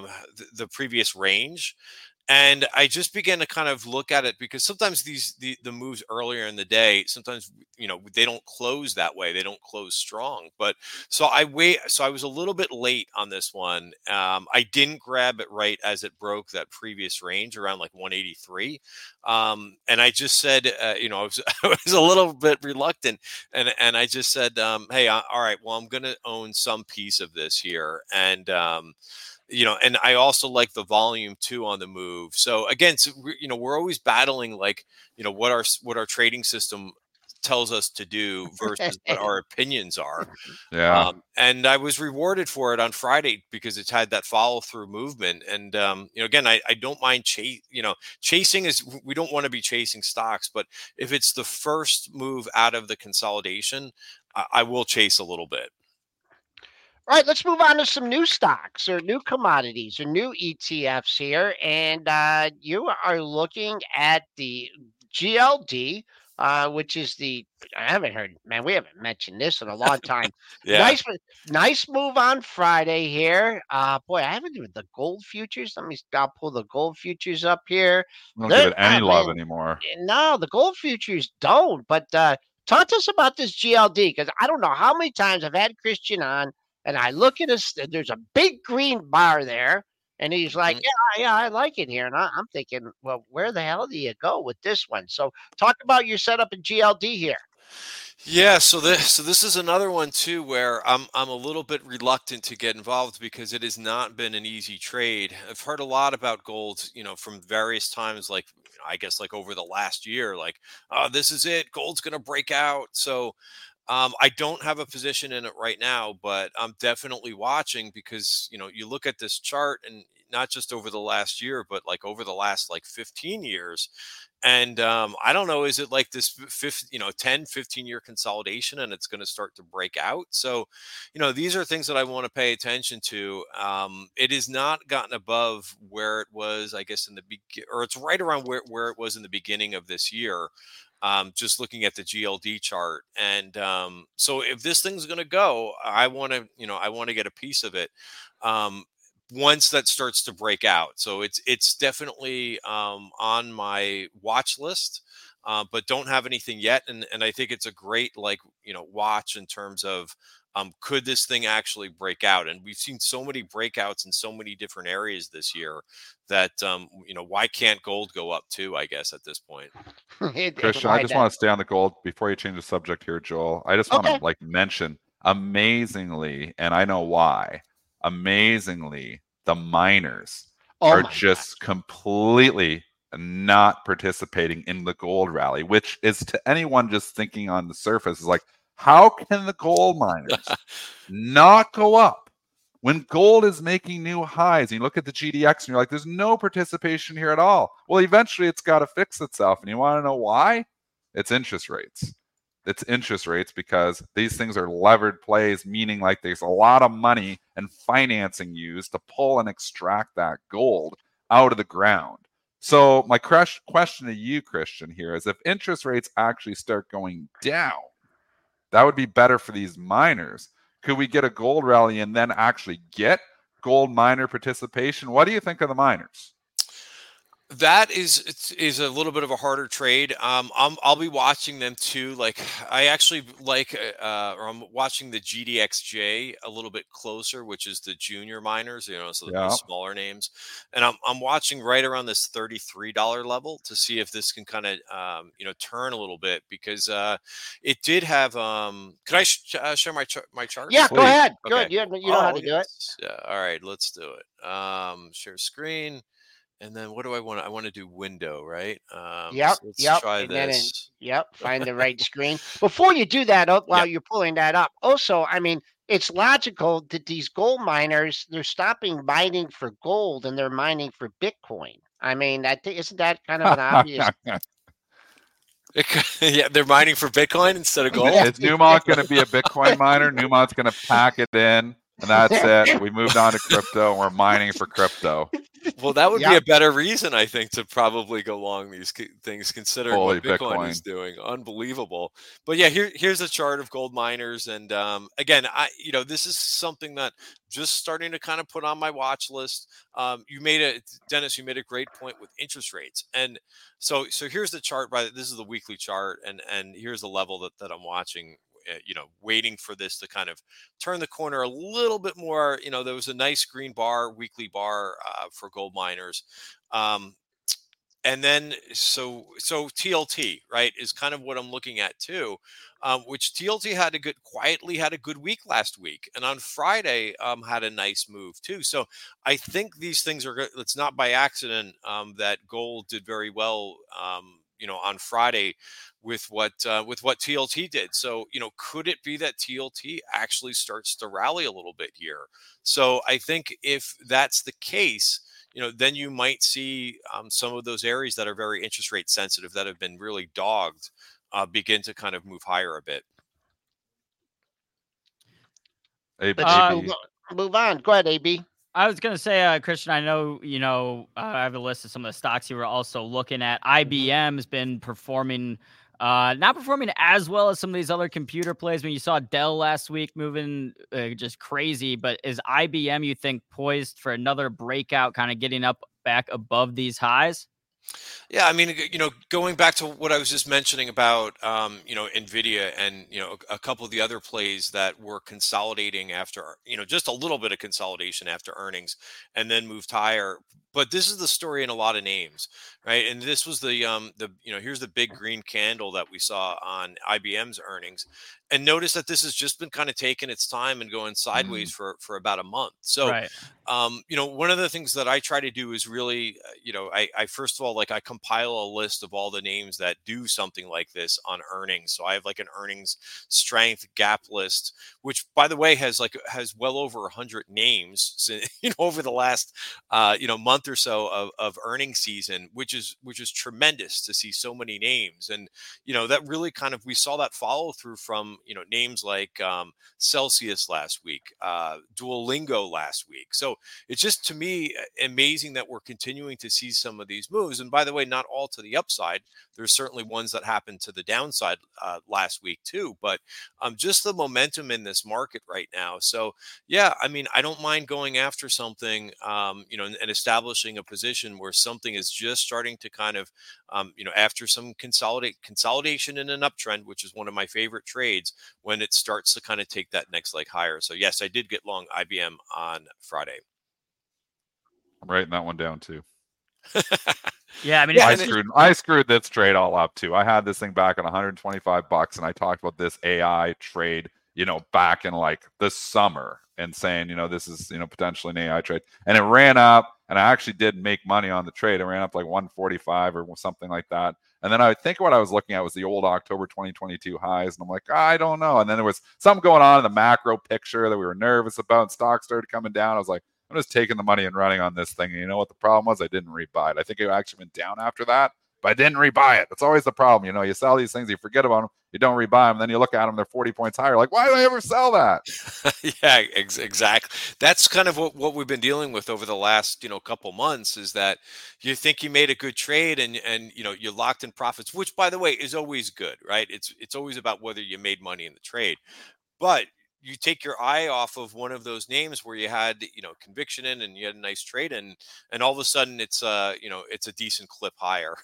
range. And I just began to kind of look at it because sometimes the moves earlier in the day, sometimes, they don't close that way. They don't close strong. But so I was a little bit late on this one. I didn't grab it right as it broke that previous range around 183. And I just said, I was a little bit reluctant and I just said, hey, all right, well, I'm going to own some piece of this here. And, and I also like the volume too on the move. So again, we're always battling what our trading system tells us to do versus what our opinions are.
Yeah.
And I was rewarded for it on Friday because it's had that follow through movement. And, again, I don't mind chasing we don't want to be chasing stocks, but if it's the first move out of the consolidation, I will chase a little bit.
All right, let's move on to some new stocks or new commodities or new ETFs here. And you are looking at the GLD which is I haven't heard, man, we haven't mentioned this in a long time.
Yeah.
Nice move on Friday here. Boy, I haven't even the gold futures. I'll pull the gold futures up here.
We don't give it any love
Man,
anymore.
no, the gold futures don't. But talk to us about this GLD, because I don't know how many times I've had Christian on, and I look at us. There's a big green bar there, and he's like, "Yeah, I like it here." And I'm thinking, well, where the hell do you go with this one? So talk about your setup in GLD here.
Yeah, so this is another one too where I'm a little bit reluctant to get involved because it has not been an easy trade. I've heard a lot about gold, from various times, like I guess like over the last year, like, oh, this is it, gold's gonna break out. So I don't have a position in it right now, but I'm definitely watching because you look at this chart and not just over the last year, but like over the last like 15 years. And I don't know, is it like this 10, 15-year consolidation and it's going to start to break out? So, these are things that I want to pay attention to. It has not gotten above where it was, I guess, in the beginning, or it's right around where it was in the beginning of this year. Just looking at the GLD chart. And so if this thing's going to go, I want to get a piece of it. Once that starts to break out. So it's definitely on my watch list, but don't have anything yet. And I think it's a great watch in terms of could this thing actually break out? And we've seen so many breakouts in so many different areas this year that why can't gold go up too? I guess at this point.
Christian, I just want to stay on the gold before you change the subject here, Joel. I just want to mention amazingly, and I know why. Amazingly, the miners are just completely not participating in the gold rally, which is to anyone just thinking on the surface is like, how can the gold miners not go up when gold is making new highs? And you look at the GDX and you're like, there's no participation here at all. Well, eventually it's got to fix itself. And you want to know why? It's interest rates. It's interest rates because these things are levered plays, meaning like there's a lot of money and financing used to pull and extract that gold out of the ground. So my question to you, Christian, here is if interest rates actually start going down, that would be better for these miners. Could we get a gold rally and then actually get gold miner participation? What do you think of the miners?
That is a little bit of a harder trade. I'll be watching them too. Like I actually or I'm watching the GDXJ a little bit closer, which is the junior miners, so the smaller names. And I'm watching right around this $33 level to see if this can kind of turn a little bit because it did have. Can I share my chart?
Yeah,
Please.
Go ahead.
Okay.
Good. You know how to do it.
Yeah. All right. Let's do it. Share screen. And then what do I want? I want to do window, right?
Yep.
So let's try this.
Find the right screen. Before you do that, while you're pulling that up, also, I mean, it's logical that these gold miners, they're stopping mining for gold and they're mining for Bitcoin. I mean, isn't that kind of an obvious?
Yeah, they're mining for Bitcoin instead of gold.
Is Newmont going to be a Bitcoin miner? Newmont's going to pack it in. And that's it. We moved on to crypto and we're mining for crypto.
Well, that would be a better reason, I think, to probably go long these things, considering what Bitcoin is doing. Unbelievable. But yeah, here's a chart of gold miners. And again, this is something that just starting to kind of put on my watch list. Dennis, you made a great point with interest rates. And so here's the chart. This is the weekly chart. And here's the level that I'm watching. Waiting for this to kind of turn the corner a little bit more. There was a nice green bar, weekly bar for gold miners. And then so TLT, right, is kind of what I'm looking at too, which TLT quietly had a good week last week. And on Friday had a nice move too. So I think these things it's not by accident that gold did very well, on Friday with what TLT did. So, could it be that TLT actually starts to rally a little bit here? So I think if that's the case, then you might see some of those areas that are very interest rate sensitive that have been really dogged begin to kind of move higher a bit.
Move on. Go ahead, AB.
I was going to say, Christian, I know, I have a list of some of the stocks you were also looking at. IBM has been performing Not performing as well as some of these other computer plays. When you saw Dell last week moving just crazy, but is IBM, you think, poised for another breakout, kind of getting up back above these highs?
Yeah, I mean, going back to what I was just mentioning about, Nvidia and a couple of the other plays that were consolidating after, just a little bit of consolidation after earnings, and then moved higher. But this is the story in a lot of names, right? And this was here's the big green candle that we saw on IBM's earnings, and notice that this has just been kind of taking its time and going sideways for about a month. So
Right.
one of the things that I try to do is really, I first of all, like I compile a list of all the names that do something like this on earnings. So I have like an earnings strength gap list, which by the way has well over 100 names, over the last, month or so of earnings season, which is tremendous to see so many names. And, that really kind of, we saw that follow through from, names like Celsius last week, Duolingo last week. So it's just, to me, amazing that we're continuing to see some of these moves. And by the way, not all to the upside. There's certainly ones that happened to the downside last week too. But just the momentum in this market right now. So yeah, I mean, I don't mind going after something, and establishing a position where something is just starting to kind of, after some consolidation in an uptrend, which is one of my favorite trades, when it starts to kind of take that next leg higher. So yes, I did get long IBM on Friday.
I'm writing that one down too.
Yeah, I mean,
I screwed this trade all up too. I had this thing back at $125, and I talked about this AI trade, back in like the summer, and saying, this is, potentially an AI trade, and it ran up, and I actually did make money on the trade. It ran up like 145 or something like that. And then I think what I was looking at was the old October 2022 highs, and I'm like, I don't know. And then there was something going on in the macro picture that we were nervous about, and stocks started coming down. I was like, I'm just taking the money and running on this thing. And you know what the problem was? I didn't rebuy it. I think it actually went down after that, but I didn't rebuy it. That's always the problem. You sell these things, you forget about them, you don't rebuy them, then you look at them, they're 40 points higher. Like, why did I ever sell that?
Yeah, exactly. That's kind of what we've been dealing with over the last, couple months, is that you think you made a good trade and you're locked in profits, which by the way is always good, right? It's always about whether you made money in the trade. But you take your eye off of one of those names where you had, conviction in, and you had a nice trade in, and all of a sudden it's it's a decent clip higher.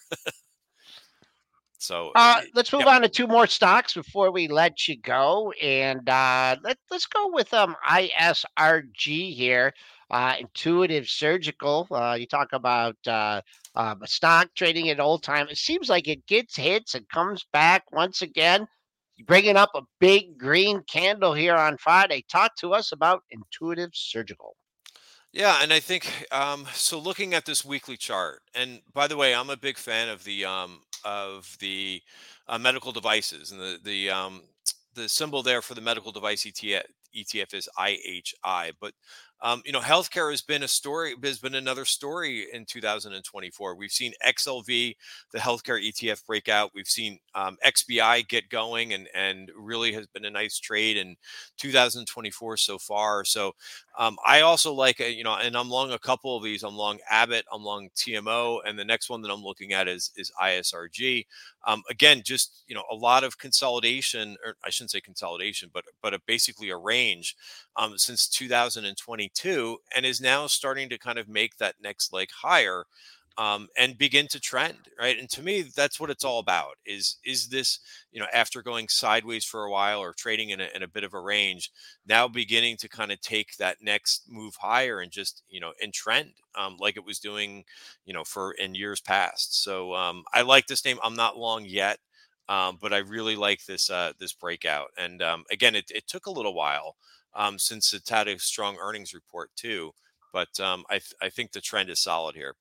So
let's move on to two more stocks before we let you go. And let's go with ISRG here. Intuitive Surgical. You talk about a stock trading at old time. It seems like it gets hits and comes back once again, bringing up a big green candle here on Friday. Talk to us about Intuitive Surgical.
Yeah, and I think so. Looking at this weekly chart, and by the way, I'm a big fan of the medical devices, and the symbol there for the medical device ETF is IHI. But healthcare has been another story in 2024. We've seen XLV, the healthcare ETF, break out. We've seen XBI get going, and really has been a nice trade in 2024 so far. So I also like, and I'm long a couple of these. I'm long Abbott, I'm long TMO, and the next one that I'm looking at is ISRG. Again, just a lot of consolidation, or I shouldn't say consolidation, but basically a range since 2022, and is now starting to kind of make that next leg higher, and begin to trend, right? And to me, that's what it's all about. Is this, after going sideways for a while or trading in a bit of a range, now beginning to kind of take that next move higher and just, and trend, like it was doing, for in years past. So I like this name. I'm not long yet, but I really like this breakout. And again, it took a little while since it's had a strong earnings report too, but I think the trend is solid here.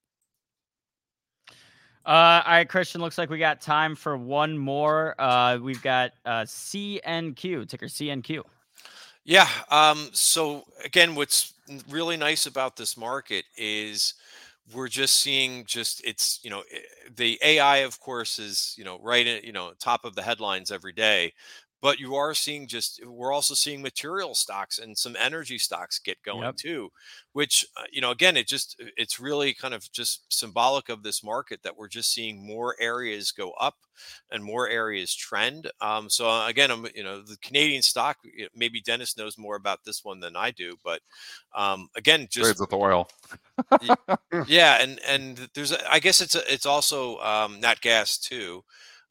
All right, Christian, looks like we got time for one more. We've got CNQ, ticker CNQ.
Yeah. So again, what's really nice about this market is we're just seeing it's, the AI, of course, is, right at, top of the headlines every day. but you are seeing we're also seeing material stocks and some energy stocks get going
Yep.
too, which, again, it's really kind of just symbolic of this market that we're just seeing more areas go up and more areas trend. So again, the Canadian stock, maybe Dennis knows more about this one than I do, but again,
Trades with oil.
yeah, and I guess it's also nat gas too.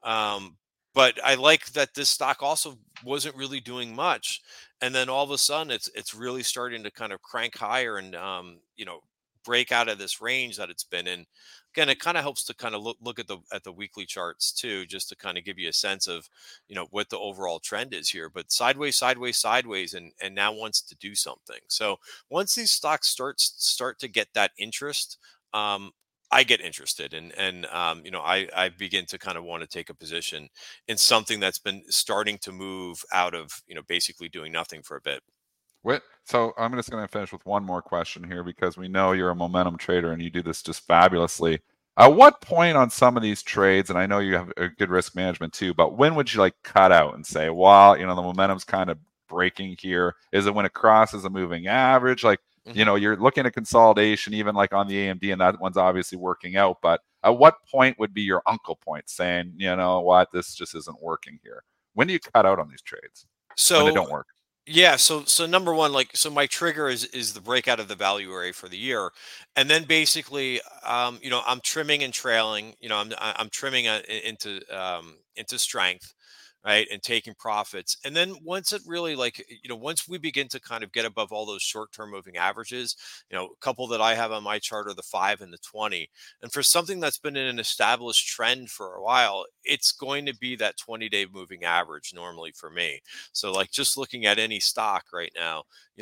But I like that this stock also wasn't really doing much, and then all of a sudden it's really starting to kind of crank higher and break out of this range that it's been in. Again, it kind of helps to kind of look at the weekly charts too, just to kind of give you a sense of what the overall trend is here. But sideways, sideways, sideways, and now wants to do something. So once these stocks start to get that interest, I get interested, and I begin to kind of want to take a position in something that's been starting to move out of basically doing nothing for a bit.
So I'm just going to finish with one more question here, because we know you're a momentum trader and you do this just fabulously. At what point on some of these trades, and I know you have a good risk management too, but when would you cut out and say, well, the momentum's kind of breaking here? Is it when it crosses a moving average? You're looking at consolidation, even on the AMD, and that one's obviously working out. But at what point would be your uncle point saying, what, this just isn't working here? When do you cut out on these trades?
So
when they don't work?
Yeah, so number one, so my trigger is the breakout of the value area for the year, and then basically, I'm trimming and trailing. I'm trimming into strength, right, and taking profits. And then once it really once we begin to kind of get above all those short-term moving averages, a couple that I have on my chart are the 5 and the 20. And for something that's been in an established trend for a while, it's going to be that 20-day moving average normally for me. So just looking at any stock right now,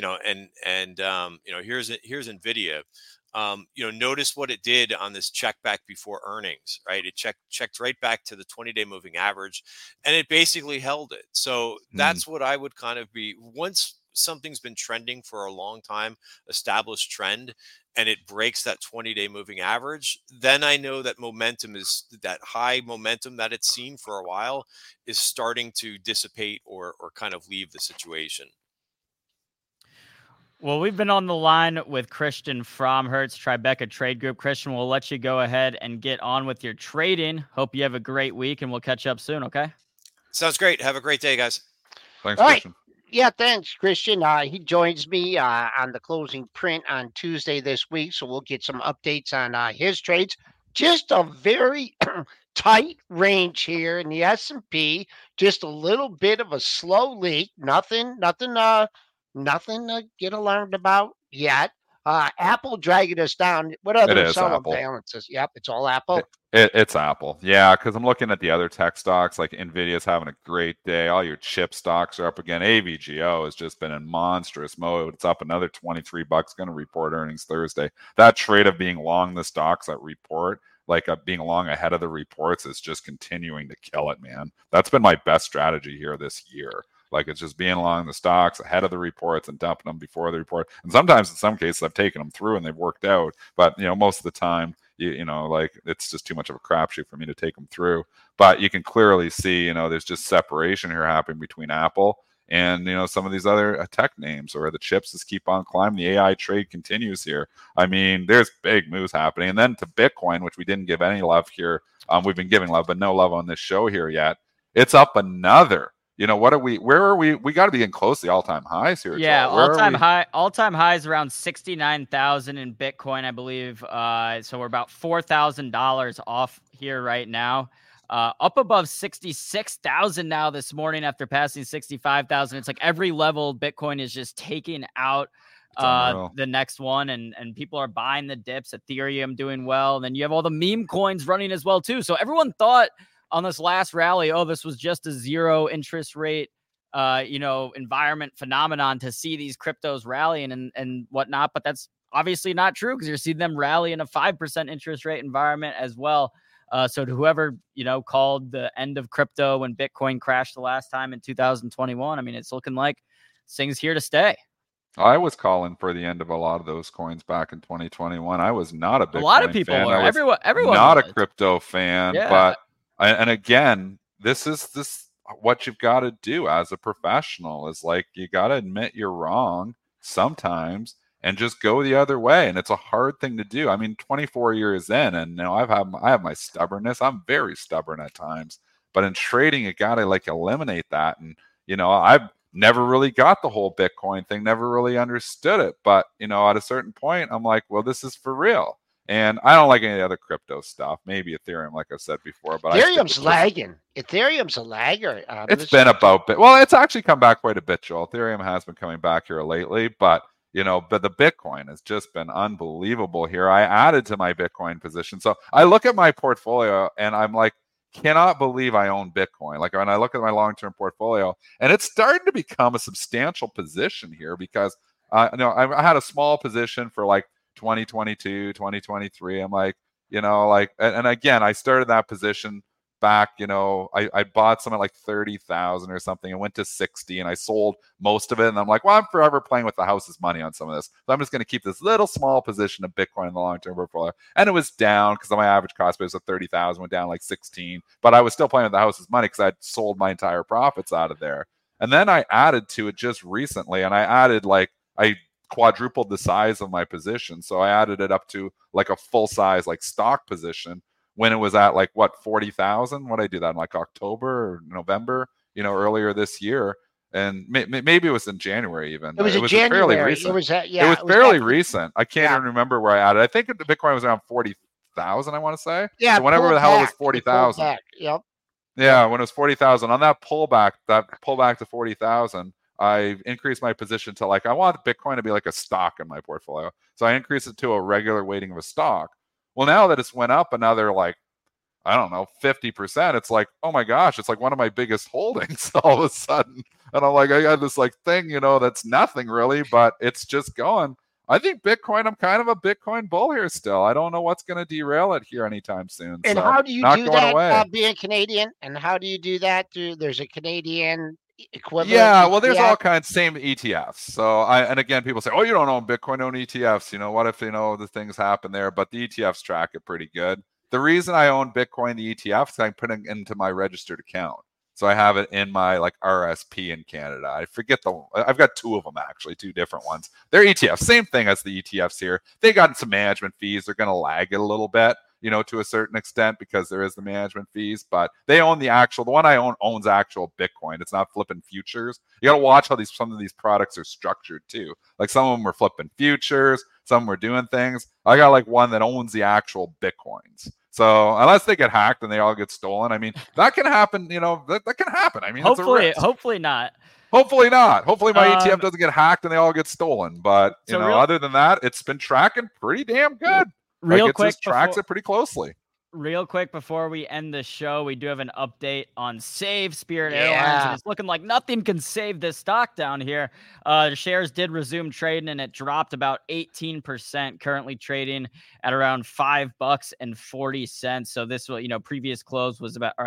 here's Nvidia. Notice what it did on this check back before earnings, right? It checked right back to the 20-day moving average, and it basically held it. So that's what I would kind of be, once something's been trending for a long time, established trend, and it breaks that 20-day moving average, then I know that that high momentum that it's seen for a while is starting to dissipate or kind of leave the situation.
Well, we've been on the line with Christian from Hertz Tribeca Trade Group. Christian, we'll let you go ahead and get on with your trading. Hope you have a great week, and we'll catch up soon, okay?
Sounds great. Have a great day, guys.
Thanks,
All
Christian.
Right. Yeah, thanks, Christian. He joins me on the closing print on Tuesday this week, so we'll get some updates on his trades. Just a very tight range here in the S&P. Just a little bit of a slow leak. Nothing to get alarmed about yet. Apple dragging us down. What other summer balances? Yep, it's all Apple.
It's Apple. Yeah, because I'm looking at the other tech stocks, like Nvidia's having a great day. All your chip stocks are up again. AVGO has just been in monstrous mode. It's up another $23, going to report earnings Thursday. That trade of being long the stocks that report, being long ahead of the reports, is just continuing to kill it, man. That's been my best strategy here this year. It's just being along the stocks ahead of the reports and dumping them before the report. And sometimes, in some cases, I've taken them through and they've worked out. But most of the time, it's just too much of a crapshoot for me to take them through. But you can clearly see, there's just separation here happening between Apple and some of these other tech names, or the chips just keep on climbing. The AI trade continues here. I mean, there's big moves happening. And then to Bitcoin, which we didn't give any love here. We've been giving love, but no love on this show here yet. It's up another. Where are we? We got to be getting close to the all-time highs here.
Yeah, all-time highs around 69,000 in Bitcoin, I believe. So we're about $4,000 off here right now. Up above 66,000 now this morning after passing 65,000. It's like every level Bitcoin is just taking out the next one, and people are buying the dips. Ethereum doing well, and then you have all the meme coins running as well too. So everyone thought on this last rally, this was just a zero interest rate, environment phenomenon to see these cryptos rallying and whatnot. But that's obviously not true, because you're seeing them rally in a 5% interest rate environment as well. So to whoever, called the end of crypto when Bitcoin crashed the last time in 2021, I mean, it's looking like things here to stay.
I was calling for the end of a lot of those coins back in 2021. I was not a Bitcoin fan.
A lot of people were. Everyone
not
was.
A crypto fan, but. And again, this what you've got to do as a professional is like, you got to admit you're wrong sometimes and just go the other way. And it's a hard thing to do. I mean, 24 years in, and I have my stubbornness. I'm very stubborn at times, but in trading, you got to like eliminate that. And, I've never really got the whole Bitcoin thing, never really understood it. But, at a certain point, I'm like, well, this is for real. And I don't like any other crypto stuff. Maybe Ethereum, like I said before. But
Ethereum's lagging. Ethereum's a lagger.
It's been about bit. Well, it's actually come back quite a bit, Joel. Ethereum has been coming back here lately, but but the Bitcoin has just been unbelievable here. I added to my Bitcoin position, so I look at my portfolio and I'm like, cannot believe I own Bitcoin. Like when I look at my long-term portfolio, and it's starting to become a substantial position here because I had a small position for like 2022, 2023. I'm like, and again, I started that position back, I bought some at like 30,000 or something and went to 60 and I sold most of it. And I'm like, well, I'm forever playing with the house's money on some of this. So I'm just going to keep this little small position of Bitcoin in the long-term portfolio. And it was down because my average cost base of 30,000 went down like 16, but I was still playing with the house's money because I'd sold my entire profits out of there. And then I added to it just recently, and I quadrupled the size of my position. So I added it up to like a full size, like stock position when it was at like 40,000. What I do that in like October or November, earlier this year. And maybe it was in January even.
It was
fairly recent.
It was
fairly recent. I can't even remember where I added. I think the Bitcoin was around 40,000, I want to say.
Yeah.
So whenever the hell it was 40,000.
Yep.
Yeah, when it was 40,000, on that pullback to 40,000, I increased my position to like, I want Bitcoin to be like a stock in my portfolio. So I increased it to a regular weighting of a stock. Well, now that it's went up another like, I don't know, 50%, it's like, oh my gosh, it's like one of my biggest holdings all of a sudden. And I'm like, I got this like thing, that's nothing really, but it's just going. I think Bitcoin, I'm kind of a Bitcoin bull here still. I don't know what's going to derail it here anytime soon.
And
so
how do you do that, being Canadian? And how do you do that? There's a Canadian equivalent?
Yeah, well, there's all kinds, same ETFs. So and again, people say, oh, you don't own Bitcoin, own ETFs. What if, the things happen there? But the ETFs track it pretty good. The reason I own Bitcoin, the ETFs, is I'm putting it into my registered account. So I have it in my like RSP in Canada. I forget I've got two of them actually, two different ones. They're ETFs, same thing as the ETFs here. They got some management fees. They're going to lag it a little bit, to a certain extent because there is the management fees, but they own the one I own owns actual Bitcoin. It's not flipping futures. You got to watch how some of these products are structured too. Like some of them are flipping futures, some were doing things. I got like one that owns the actual Bitcoins. So unless they get hacked and they all get stolen, I mean, that can happen, that can happen. I mean,
hopefully
it's a risk.
Hopefully not.
Hopefully not. Hopefully my ETF doesn't get hacked and they all get stolen. But, other than that, it's been tracking pretty damn good.
Real quick,
just tracks it pretty closely.
Real quick before we end the show, we do have an update on Save Spirit Airlines, and it's looking like nothing can save this stock down here. The shares did resume trading, and it dropped about 18%, currently trading at around $5.40. So this will, previous close was about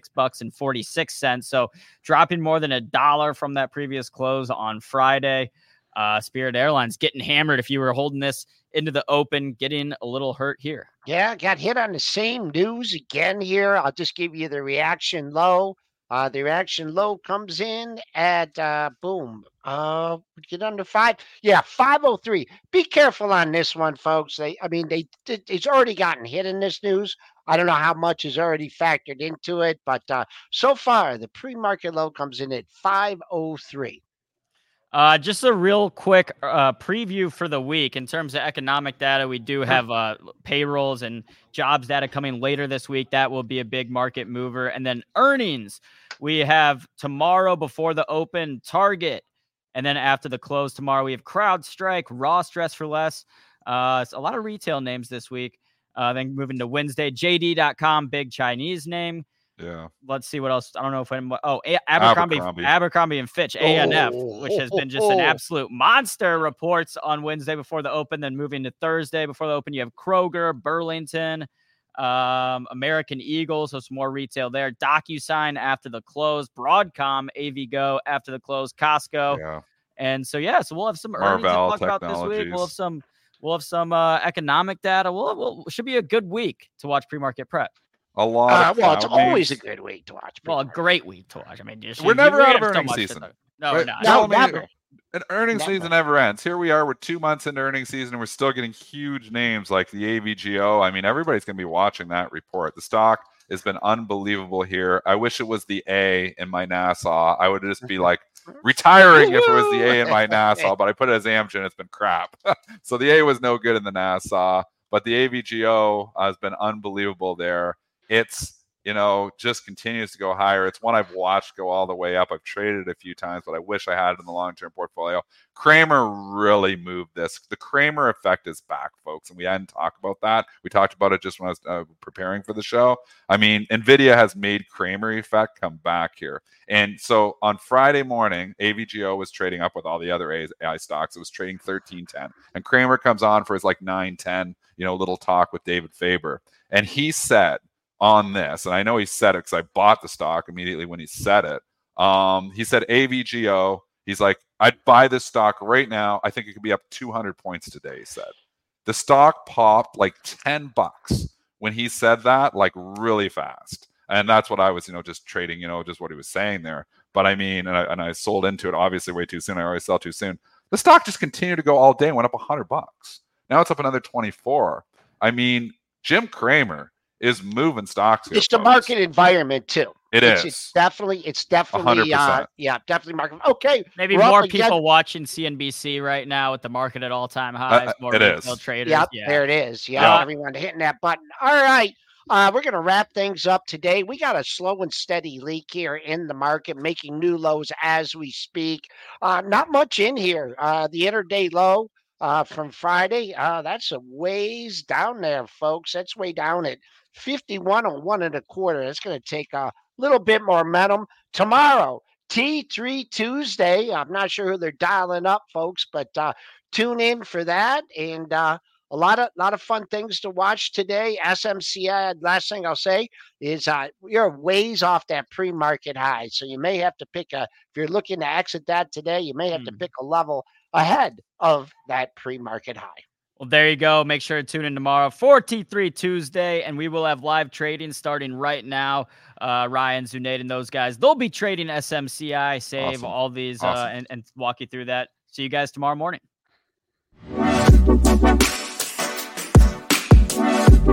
$6.46. So dropping more than $1 from that previous close on Friday. Spirit Airlines getting hammered. If you were holding this into the open, getting a little hurt here.
Yeah, got hit on the same news again here. I'll just give you the reaction low. The reaction low comes in at boom. Get under 5. Yeah, 503. Be careful on this one, folks. It's already gotten hit in this news. I don't know how much is already factored into it, but so far the pre-market low comes in at 503.
Just a real quick preview for the week in terms of economic data. We do have payrolls and jobs data coming later this week. That will be a big market mover. And then earnings. We have tomorrow before the open, Target. And then after the close tomorrow, we have CrowdStrike, Ross Dress for Less. It's a lot of retail names this week. Then moving to Wednesday, JD.com, big Chinese name.
Yeah.
Let's see what else. I don't know if anyone. Abercrombie and Fitch, ANF, which has been just an absolute monster. Reports on Wednesday before the open. Then moving to Thursday before the open, you have Kroger, Burlington, American Eagle, so some more retail there. DocuSign after the close, Broadcom, AVGo after the close, Costco, so we'll have some earnings to talk about this week. We'll have some economic data. We'll should be a good week to watch pre-market prep.
A lot of
well, it's
cloud
always a
names.
good week to watch.
Well, a
pre-market.
great week to watch. I mean, just,
We're never
gonna
out of
have so
earnings
much to
season.
talk- No,
Right?
we're not.
No,
Tell me-
never.
An earnings
Never.
season never ends. Here we are, we're 2 months into earnings season, and we're still getting huge names like the AVGO. I mean, everybody's going to be watching that report. The stock has been unbelievable here. I wish it was the A in my Nassau. I would just be like retiring if it was the A in my Nassau, but I put it as Amgen. It's been crap. So the A was no good in the Nassau, but the AVGO has been unbelievable there. It's, just continues to go higher. It's one I've watched go all the way up. I've traded it a few times, but I wish I had it in the long-term portfolio. Kramer really moved this. The Kramer effect is back, folks, and we hadn't talked about that. We talked about it just when I was preparing for the show. I mean, NVIDIA has made Kramer effect come back here. And so on Friday morning, AVGO was trading up with all the other AI stocks. It was trading 13.10. And Kramer comes on for his like 9.10, little talk with David Faber. And he said, on this, and I know he said it because I bought the stock immediately when he said it. He said AVGO. He's like, I'd buy this stock right now. I think it could be up 200 points today. He said the stock popped like $10 when he said that, like really fast. And that's what I was, just trading, just what he was saying there. But I mean, and I sold into it obviously way too soon. I always sell too soon. The stock just continued to go all day and went up $100. Now it's up another 24. I mean, Jim Cramer is moving stocks here,
It's the
folks.
market environment too.
It's
It's definitely
100%.
Definitely market. Okay.
Maybe
we're up
more
again.
people watching CNBC right now with the market at all-time highs. More
it
retail
is.
traders.
Yep,
Yeah.
there it is. Yeah,
Yeah.
everyone hitting that button. All right. We're going to wrap things up today. We got a slow and steady leak here in the market, making new lows as we speak. Not much in here. The intraday low from Friday, that's a ways down there, folks. That's way down at 51.01 1/4. It's going to take a little bit more momentum. Tomorrow, T3 Tuesday. I'm not sure who they're dialing up, folks, but tune in for that. And a lot of fun things to watch today. SMCI, last thing I'll say is you're ways off that pre-market high. So you may have to if you're looking to exit that today, you may have to pick a level ahead of that pre-market high.
Well, there you go. Make sure to tune in tomorrow for T3 Tuesday, and we will have live trading starting right now. Ryan, Zunaid, and those guys, they'll be trading SMCI, Save,
Awesome.
all these,
Awesome.
and walk you through that. See you guys tomorrow morning.